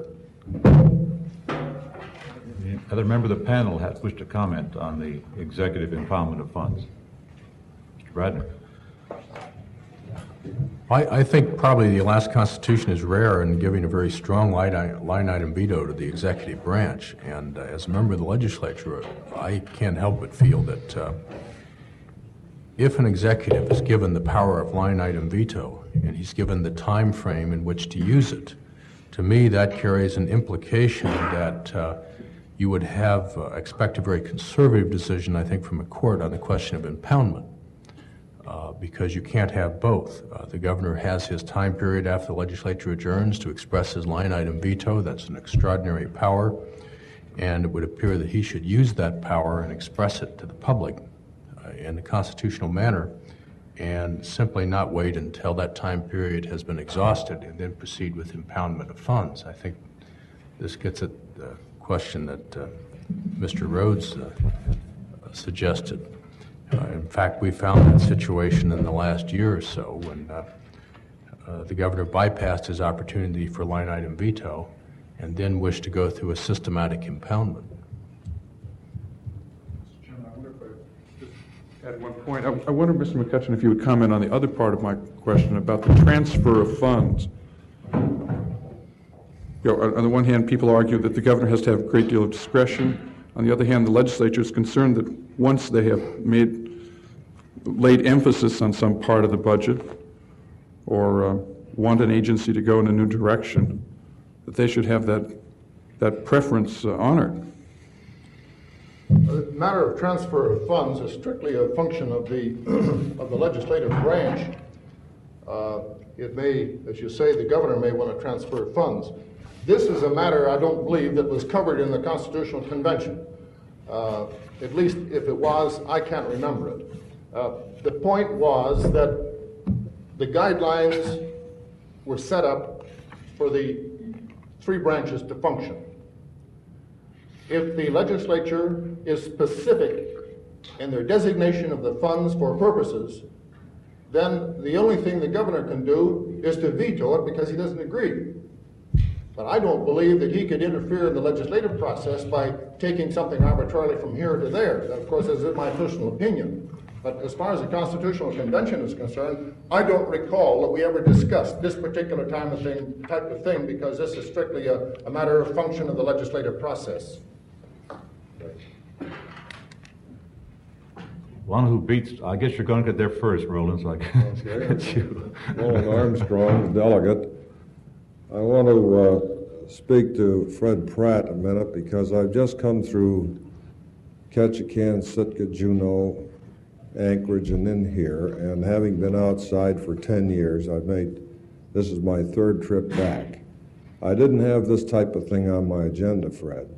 The other member of the panel has wished to comment on the executive impoundment of funds. Mister Bradner. I, I think probably the Alaska Constitution is rare in giving a very strong line, line item veto to the executive branch. And uh, as a member of the legislature, I can't help but feel that uh, if an executive is given the power of line item veto and he's given the time frame in which to use it, to me that carries an implication that uh, you would have uh, expect a very conservative decision, I think, from a court on the question of impoundment, uh, because you can't have both. Uh, the governor has his time period after the legislature adjourns to express his line item veto. That's an extraordinary power, and it would appear that he should use that power and express it to the public uh, in a constitutional manner, and simply not wait until that time period has been exhausted and then proceed with impoundment of funds. I think this gets at the question that uh, Mister Rhodes uh, suggested. Uh, in fact, we found that situation in the last year or so when uh, uh, the governor bypassed his opportunity for line item veto and then wished to go through a systematic impoundment. At one point, I, I wonder, Mister McCutcheon, if you would comment on the other part of my question about the transfer of funds. You know, on the one hand, people argue that the governor has to have a great deal of discretion. On the other hand, the legislature is concerned that once they have made laid emphasis on some part of the budget or uh, want an agency to go in a new direction, that they should have that that preference uh, honored. The matter of transfer of funds is strictly a function of the of the legislative branch. Uh, it may, as you say, the governor may want to transfer funds. This is a matter, I don't believe, that was covered in the Constitutional Convention. Uh, at least if it was, I can't remember it. Uh, the point was that the guidelines were set up for the three branches to function. If the legislature is specific in their designation of the funds for purposes, then the only thing the governor can do is to veto it because he doesn't agree. But I don't believe that he could interfere in the legislative process by taking something arbitrarily from here to there. That, of course, is my personal opinion. But as far as the Constitutional Convention is concerned, I don't recall that we ever discussed this particular time of thing, type of thing, because this is strictly a, a matter of function of the legislative process. One who beats, I guess you're going to get there first, Roland, so I can get you. Roland Armstrong, delegate. I want to uh, speak to Fred Pratt a minute because I've just come through Ketchikan, Sitka, Juneau, Anchorage, and in here, and having been outside for ten years, I've made, this is my third trip back. I didn't have this type of thing on my agenda, Fred.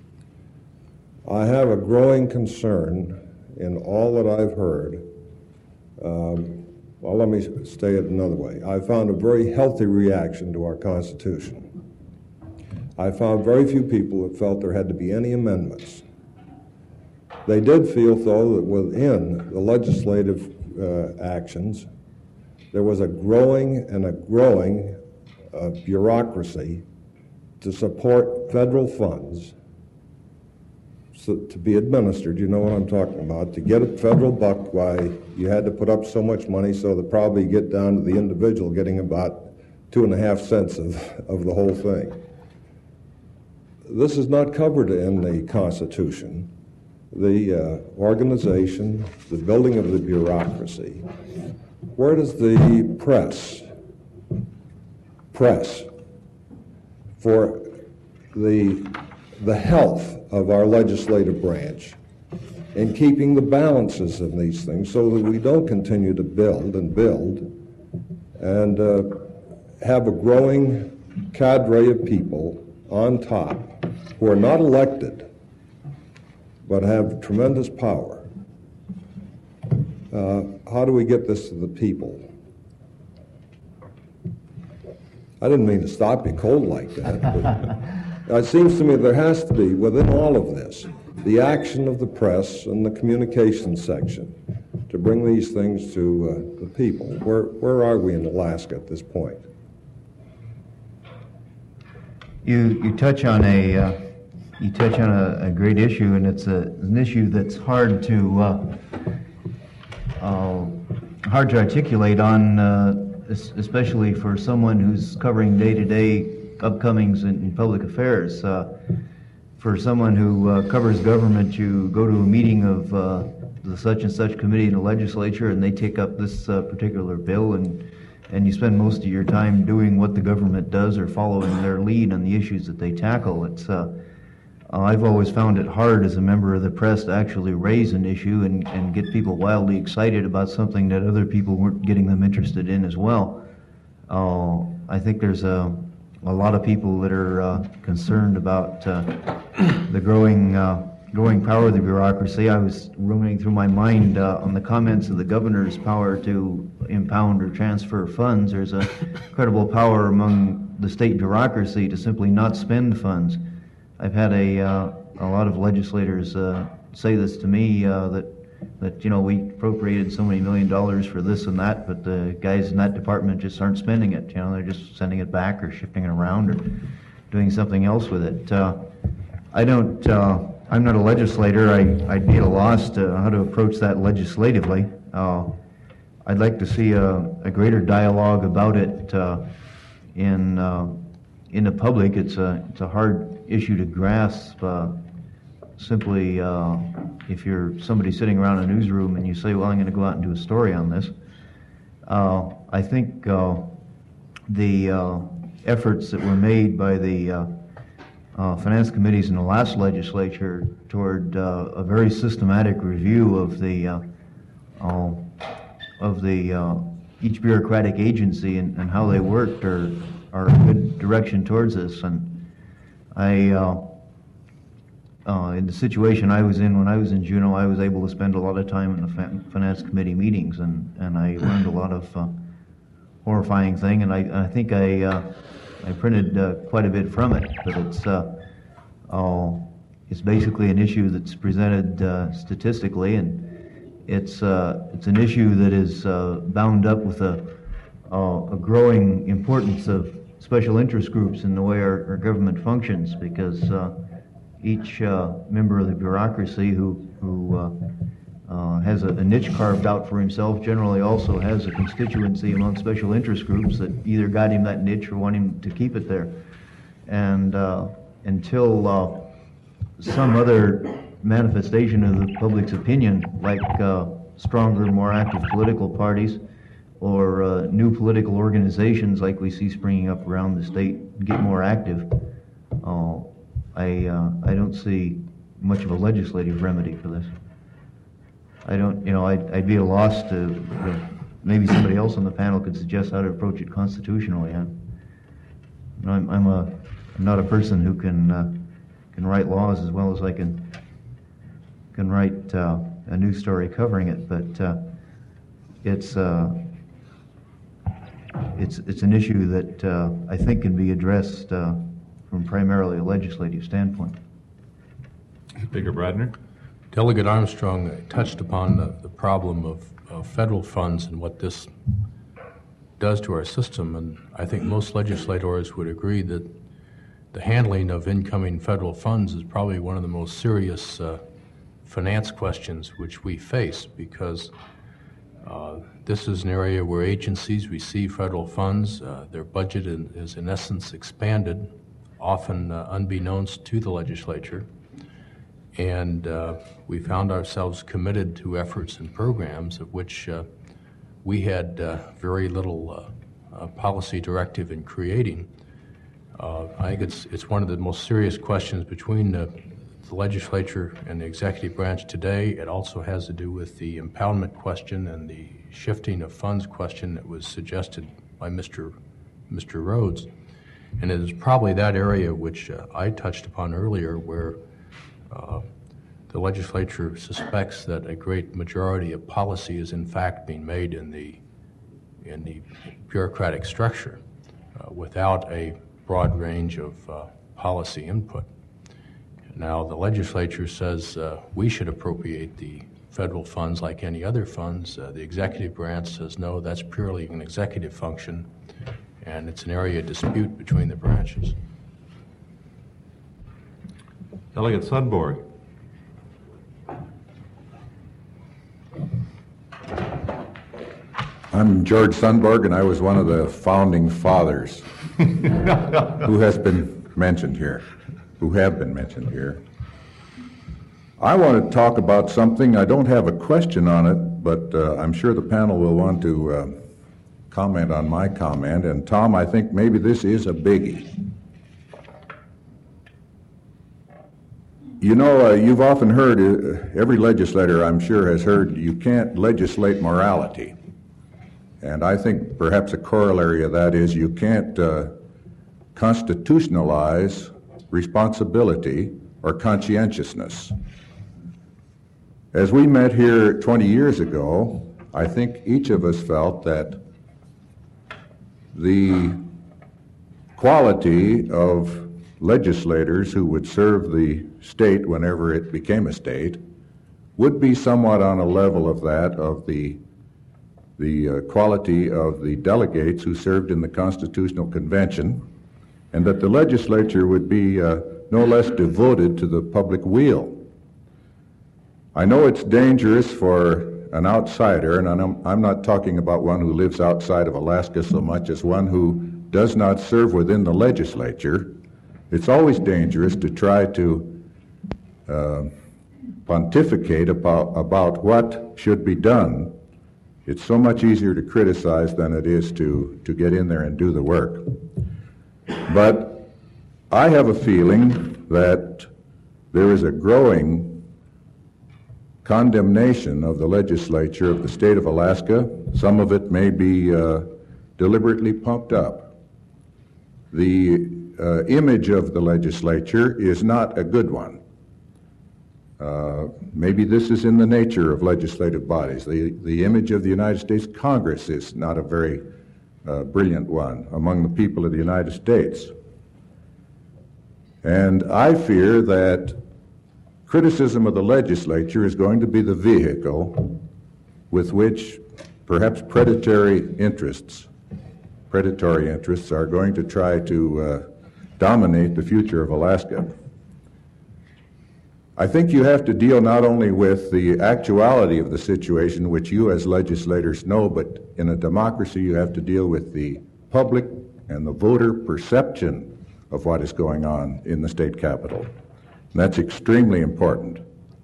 I have a growing concern in all that I've heard. Um, well, let me say it another way. I found a very healthy reaction to our Constitution. I found very few people that felt there had to be any amendments. They did feel, though, that within the legislative uh, actions, there was a growing and a growing uh, bureaucracy to support federal funds so, to be administered. You know what I'm talking about. To get a federal buck, why you had to put up so much money, so that probably get down to the individual getting about two and a half cents of, of the whole thing. This is not covered in the Constitution. The uh, organization, the building of the bureaucracy. Where does the press, press for the, the health of our legislative branch in keeping the balances in these things so that we don't continue to build and build and uh, have a growing cadre of people on top who are not elected but have tremendous power. Uh, how do we get this to the people? I didn't mean to stop you cold like that, but it seems to me there has to be, within all of this, the action of the press and the communications section to bring these things to uh, the people. Where, where are we in Alaska at this point? You, you touch on a... Uh You touch on a, a great issue, and it's a, an issue that's hard to uh, uh, hard to articulate on, uh, especially for someone who's covering day-to-day upcomings in, in public affairs. Uh, for someone who uh, covers government, you go to a meeting of uh, the such and such committee in the legislature, and they take up this uh, particular bill, and and you spend most of your time doing what the government does or following their lead on the issues that they tackle. It's uh, I've always found it hard as a member of the press to actually raise an issue and, and get people wildly excited about something that other people weren't getting them interested in as well. Uh, I think there's a, a lot of people that are uh, concerned about uh, the growing uh, growing power of the bureaucracy. I was running through my mind uh, on the comments of the governor's power to impound or transfer funds. There's a credible power among the state bureaucracy to simply not spend funds. I've had a uh, a lot of legislators uh, say this to me, uh, that that you know we appropriated so many million dollars for this and that, but the guys in that department just aren't spending it. You know, they're just sending it back or shifting it around or doing something else with it. Uh, I don't. Uh, I'm not a legislator. I, I'd be at a loss to how to approach that legislatively. Uh, I'd like to see a, a greater dialogue about it uh, in uh, in the public. It's a it's a hard issue to grasp. Uh, simply, uh, if you're somebody sitting around a newsroom and you say, "Well, I'm going to go out and do a story on this," uh, I think uh, the uh, efforts that were made by the uh, uh, finance committees in the last legislature toward uh, a very systematic review of the uh, uh, of the uh, each bureaucratic agency and, and how they worked are are a good direction towards this. And I, uh, uh, in the situation I was in when I was in Juneau, I was able to spend a lot of time in the fin- finance committee meetings, and, and I learned a lot of uh, horrifying thing. And I, I think I uh, I printed uh, quite a bit from it, but it's uh, uh, it's basically an issue that's presented uh, statistically, and it's uh, it's an issue that is uh, bound up with a uh, a growing importance of special interest groups in the way our, our government functions, because uh, each uh, member of the bureaucracy who who uh, uh, has a, a niche carved out for himself generally also has a constituency among special interest groups that either got him that niche or want him to keep it there. And uh, until uh, some other manifestation of the public's opinion, like uh, stronger, more active political parties, or uh, new political organizations like we see springing up around the state get more active, uh, I uh, I don't see much of a legislative remedy for this. I don't, you know, I'd, I'd be at a loss to, uh, maybe somebody else on the panel could suggest how to approach it constitutionally. I'm, I'm, I'm a, I'm not a person who can uh, can write laws as well as I can can write uh, a news story covering it, but uh, it's. Uh, It's it's an issue that uh, I think can be addressed uh, from primarily a legislative standpoint. Speaker Bradner. Delegate Armstrong touched upon the, the problem of, of federal funds and what this does to our system, and I think most legislators would agree that the handling of incoming federal funds is probably one of the most serious uh, finance questions which we face, because uh, this is an area where agencies receive federal funds. Uh, their budget in, is in essence expanded, often uh, unbeknownst to the legislature. And uh, we found ourselves committed to efforts and programs of which uh, we had uh, very little uh, uh, policy directive in creating. Uh, I think it's, it's one of the most serious questions between the, the legislature and the executive branch today. It also has to do with the impoundment question and the shifting of funds question that was suggested by Mister Mister Rhodes. And it is probably that area which uh, I touched upon earlier, where uh, the legislature suspects that a great majority of policy is in fact being made in the in the bureaucratic structure uh, without a broad range of uh, policy input. Now, the legislature says uh, we should appropriate the federal funds like any other funds. Uh, the executive branch says no, that's purely an executive function, and it's an area of dispute between the branches. Delegate Sundborg. I'm George Sundborg, and I was one of the founding fathers who has been mentioned here, who have been mentioned here. I want to talk about something. I don't have a question on it, but uh, I'm sure the panel will want to uh, comment on my comment. And Tom, I think maybe this is a biggie. You know, uh, you've often heard, uh, every legislator I'm sure has heard, you can't legislate morality. And I think perhaps a corollary of that is you can't uh, constitutionalize responsibility or conscientiousness. As we met here twenty years ago, I think each of us felt that the quality of legislators who would serve the state whenever it became a state would be somewhat on a level of that of the the uh, quality of the delegates who served in the Constitutional Convention, and that the legislature would be uh, no less devoted to the public weal. I know it's dangerous for an outsider, and I'm, I'm not talking about one who lives outside of Alaska so much as one who does not serve within the legislature. It's always dangerous to try to uh, pontificate about, about what should be done. It's so much easier to criticize than it is to, to get in there and do the work. But I have a feeling that there is a growing condemnation of the legislature of the state of Alaska. Some of it may be uh, deliberately pumped up. The uh, image of the legislature is not a good one. Uh, maybe this is in the nature of legislative bodies. The, the image of the United States Congress is not a very uh, brilliant one among the people of the United States. And I fear that criticism of the legislature is going to be the vehicle with which perhaps predatory interests, predatory interests are going to try to uh, dominate the future of Alaska. I think you have to deal not only with the actuality of the situation, which you as legislators know, but in a democracy you have to deal with the public and the voter perception of what is going on in the state capitol. And that's extremely important.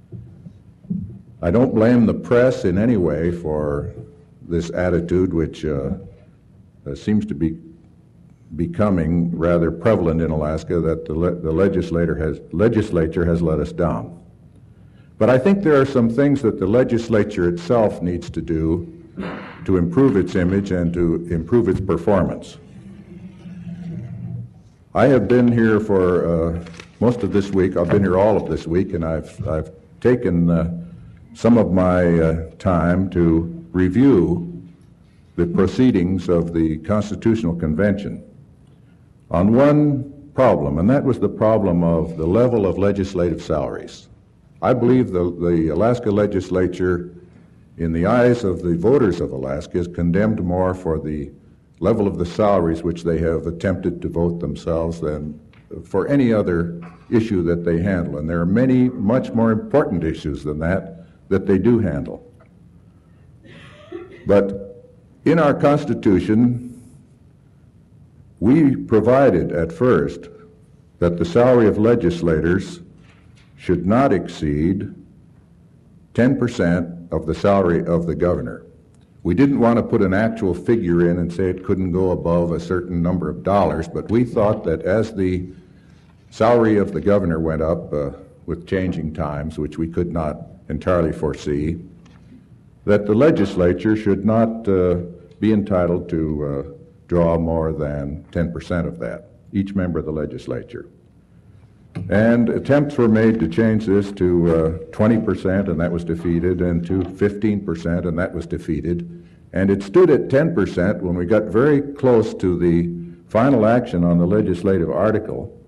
I don't blame the press in any way for this attitude, which uh, uh, seems to be becoming rather prevalent in Alaska, that the, le- the legislator has, legislature has let us down. But I think there are some things that the legislature itself needs to do to improve its image and to improve its performance. I have been here for uh, most of this week. I've been here all of this week, and I've, I've taken uh, some of my uh, time to review the proceedings of the Constitutional Convention on one problem, and that was the problem of the level of legislative salaries. I believe the, the Alaska legislature, in the eyes of the voters of Alaska, is condemned more for the level of the salaries which they have attempted to vote themselves than for any other issue that they handle. And there are many much more important issues than that that they do handle. But in our Constitution, we provided at first that the salary of legislators should not exceed ten percent of the salary of the governor. We didn't want to put an actual figure in and say it couldn't go above a certain number of dollars, but we thought that as the salary of the governor went up uh, with changing times, which we could not entirely foresee, that the legislature should not uh, be entitled to uh, draw more than ten percent of that, each member of the legislature. And attempts were made to change this to uh, twenty percent, and that was defeated, and to fifteen percent, and that was defeated. And it stood at ten percent when we got very close to the final action on the legislative article,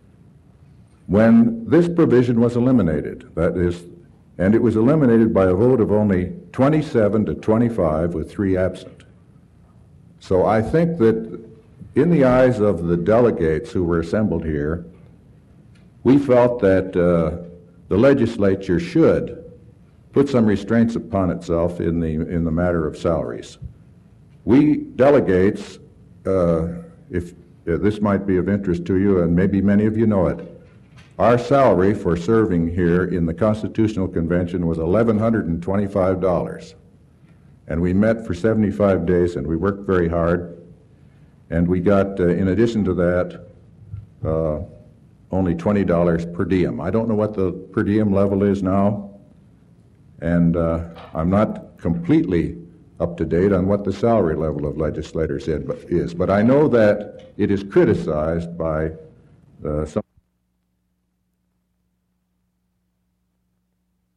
when this provision was eliminated. That is, and it was eliminated by a vote of only twenty-seven to twenty-five with three absent. So I think that in the eyes of the delegates who were assembled here, we felt that uh, the legislature should put some restraints upon itself in the in the matter of salaries. We delegates, uh, if uh, this might be of interest to you, and maybe many of you know it, Our salary for serving here in the Constitutional Convention was eleven hundred twenty-five dollars. And we met for seventy-five days, and we worked very hard. And we got, uh, in addition to that, uh, only twenty dollars per diem. I don't know what the per diem level is now, and uh, I'm not completely up to date on what the salary level of legislators is, but I know that it is criticized by uh, some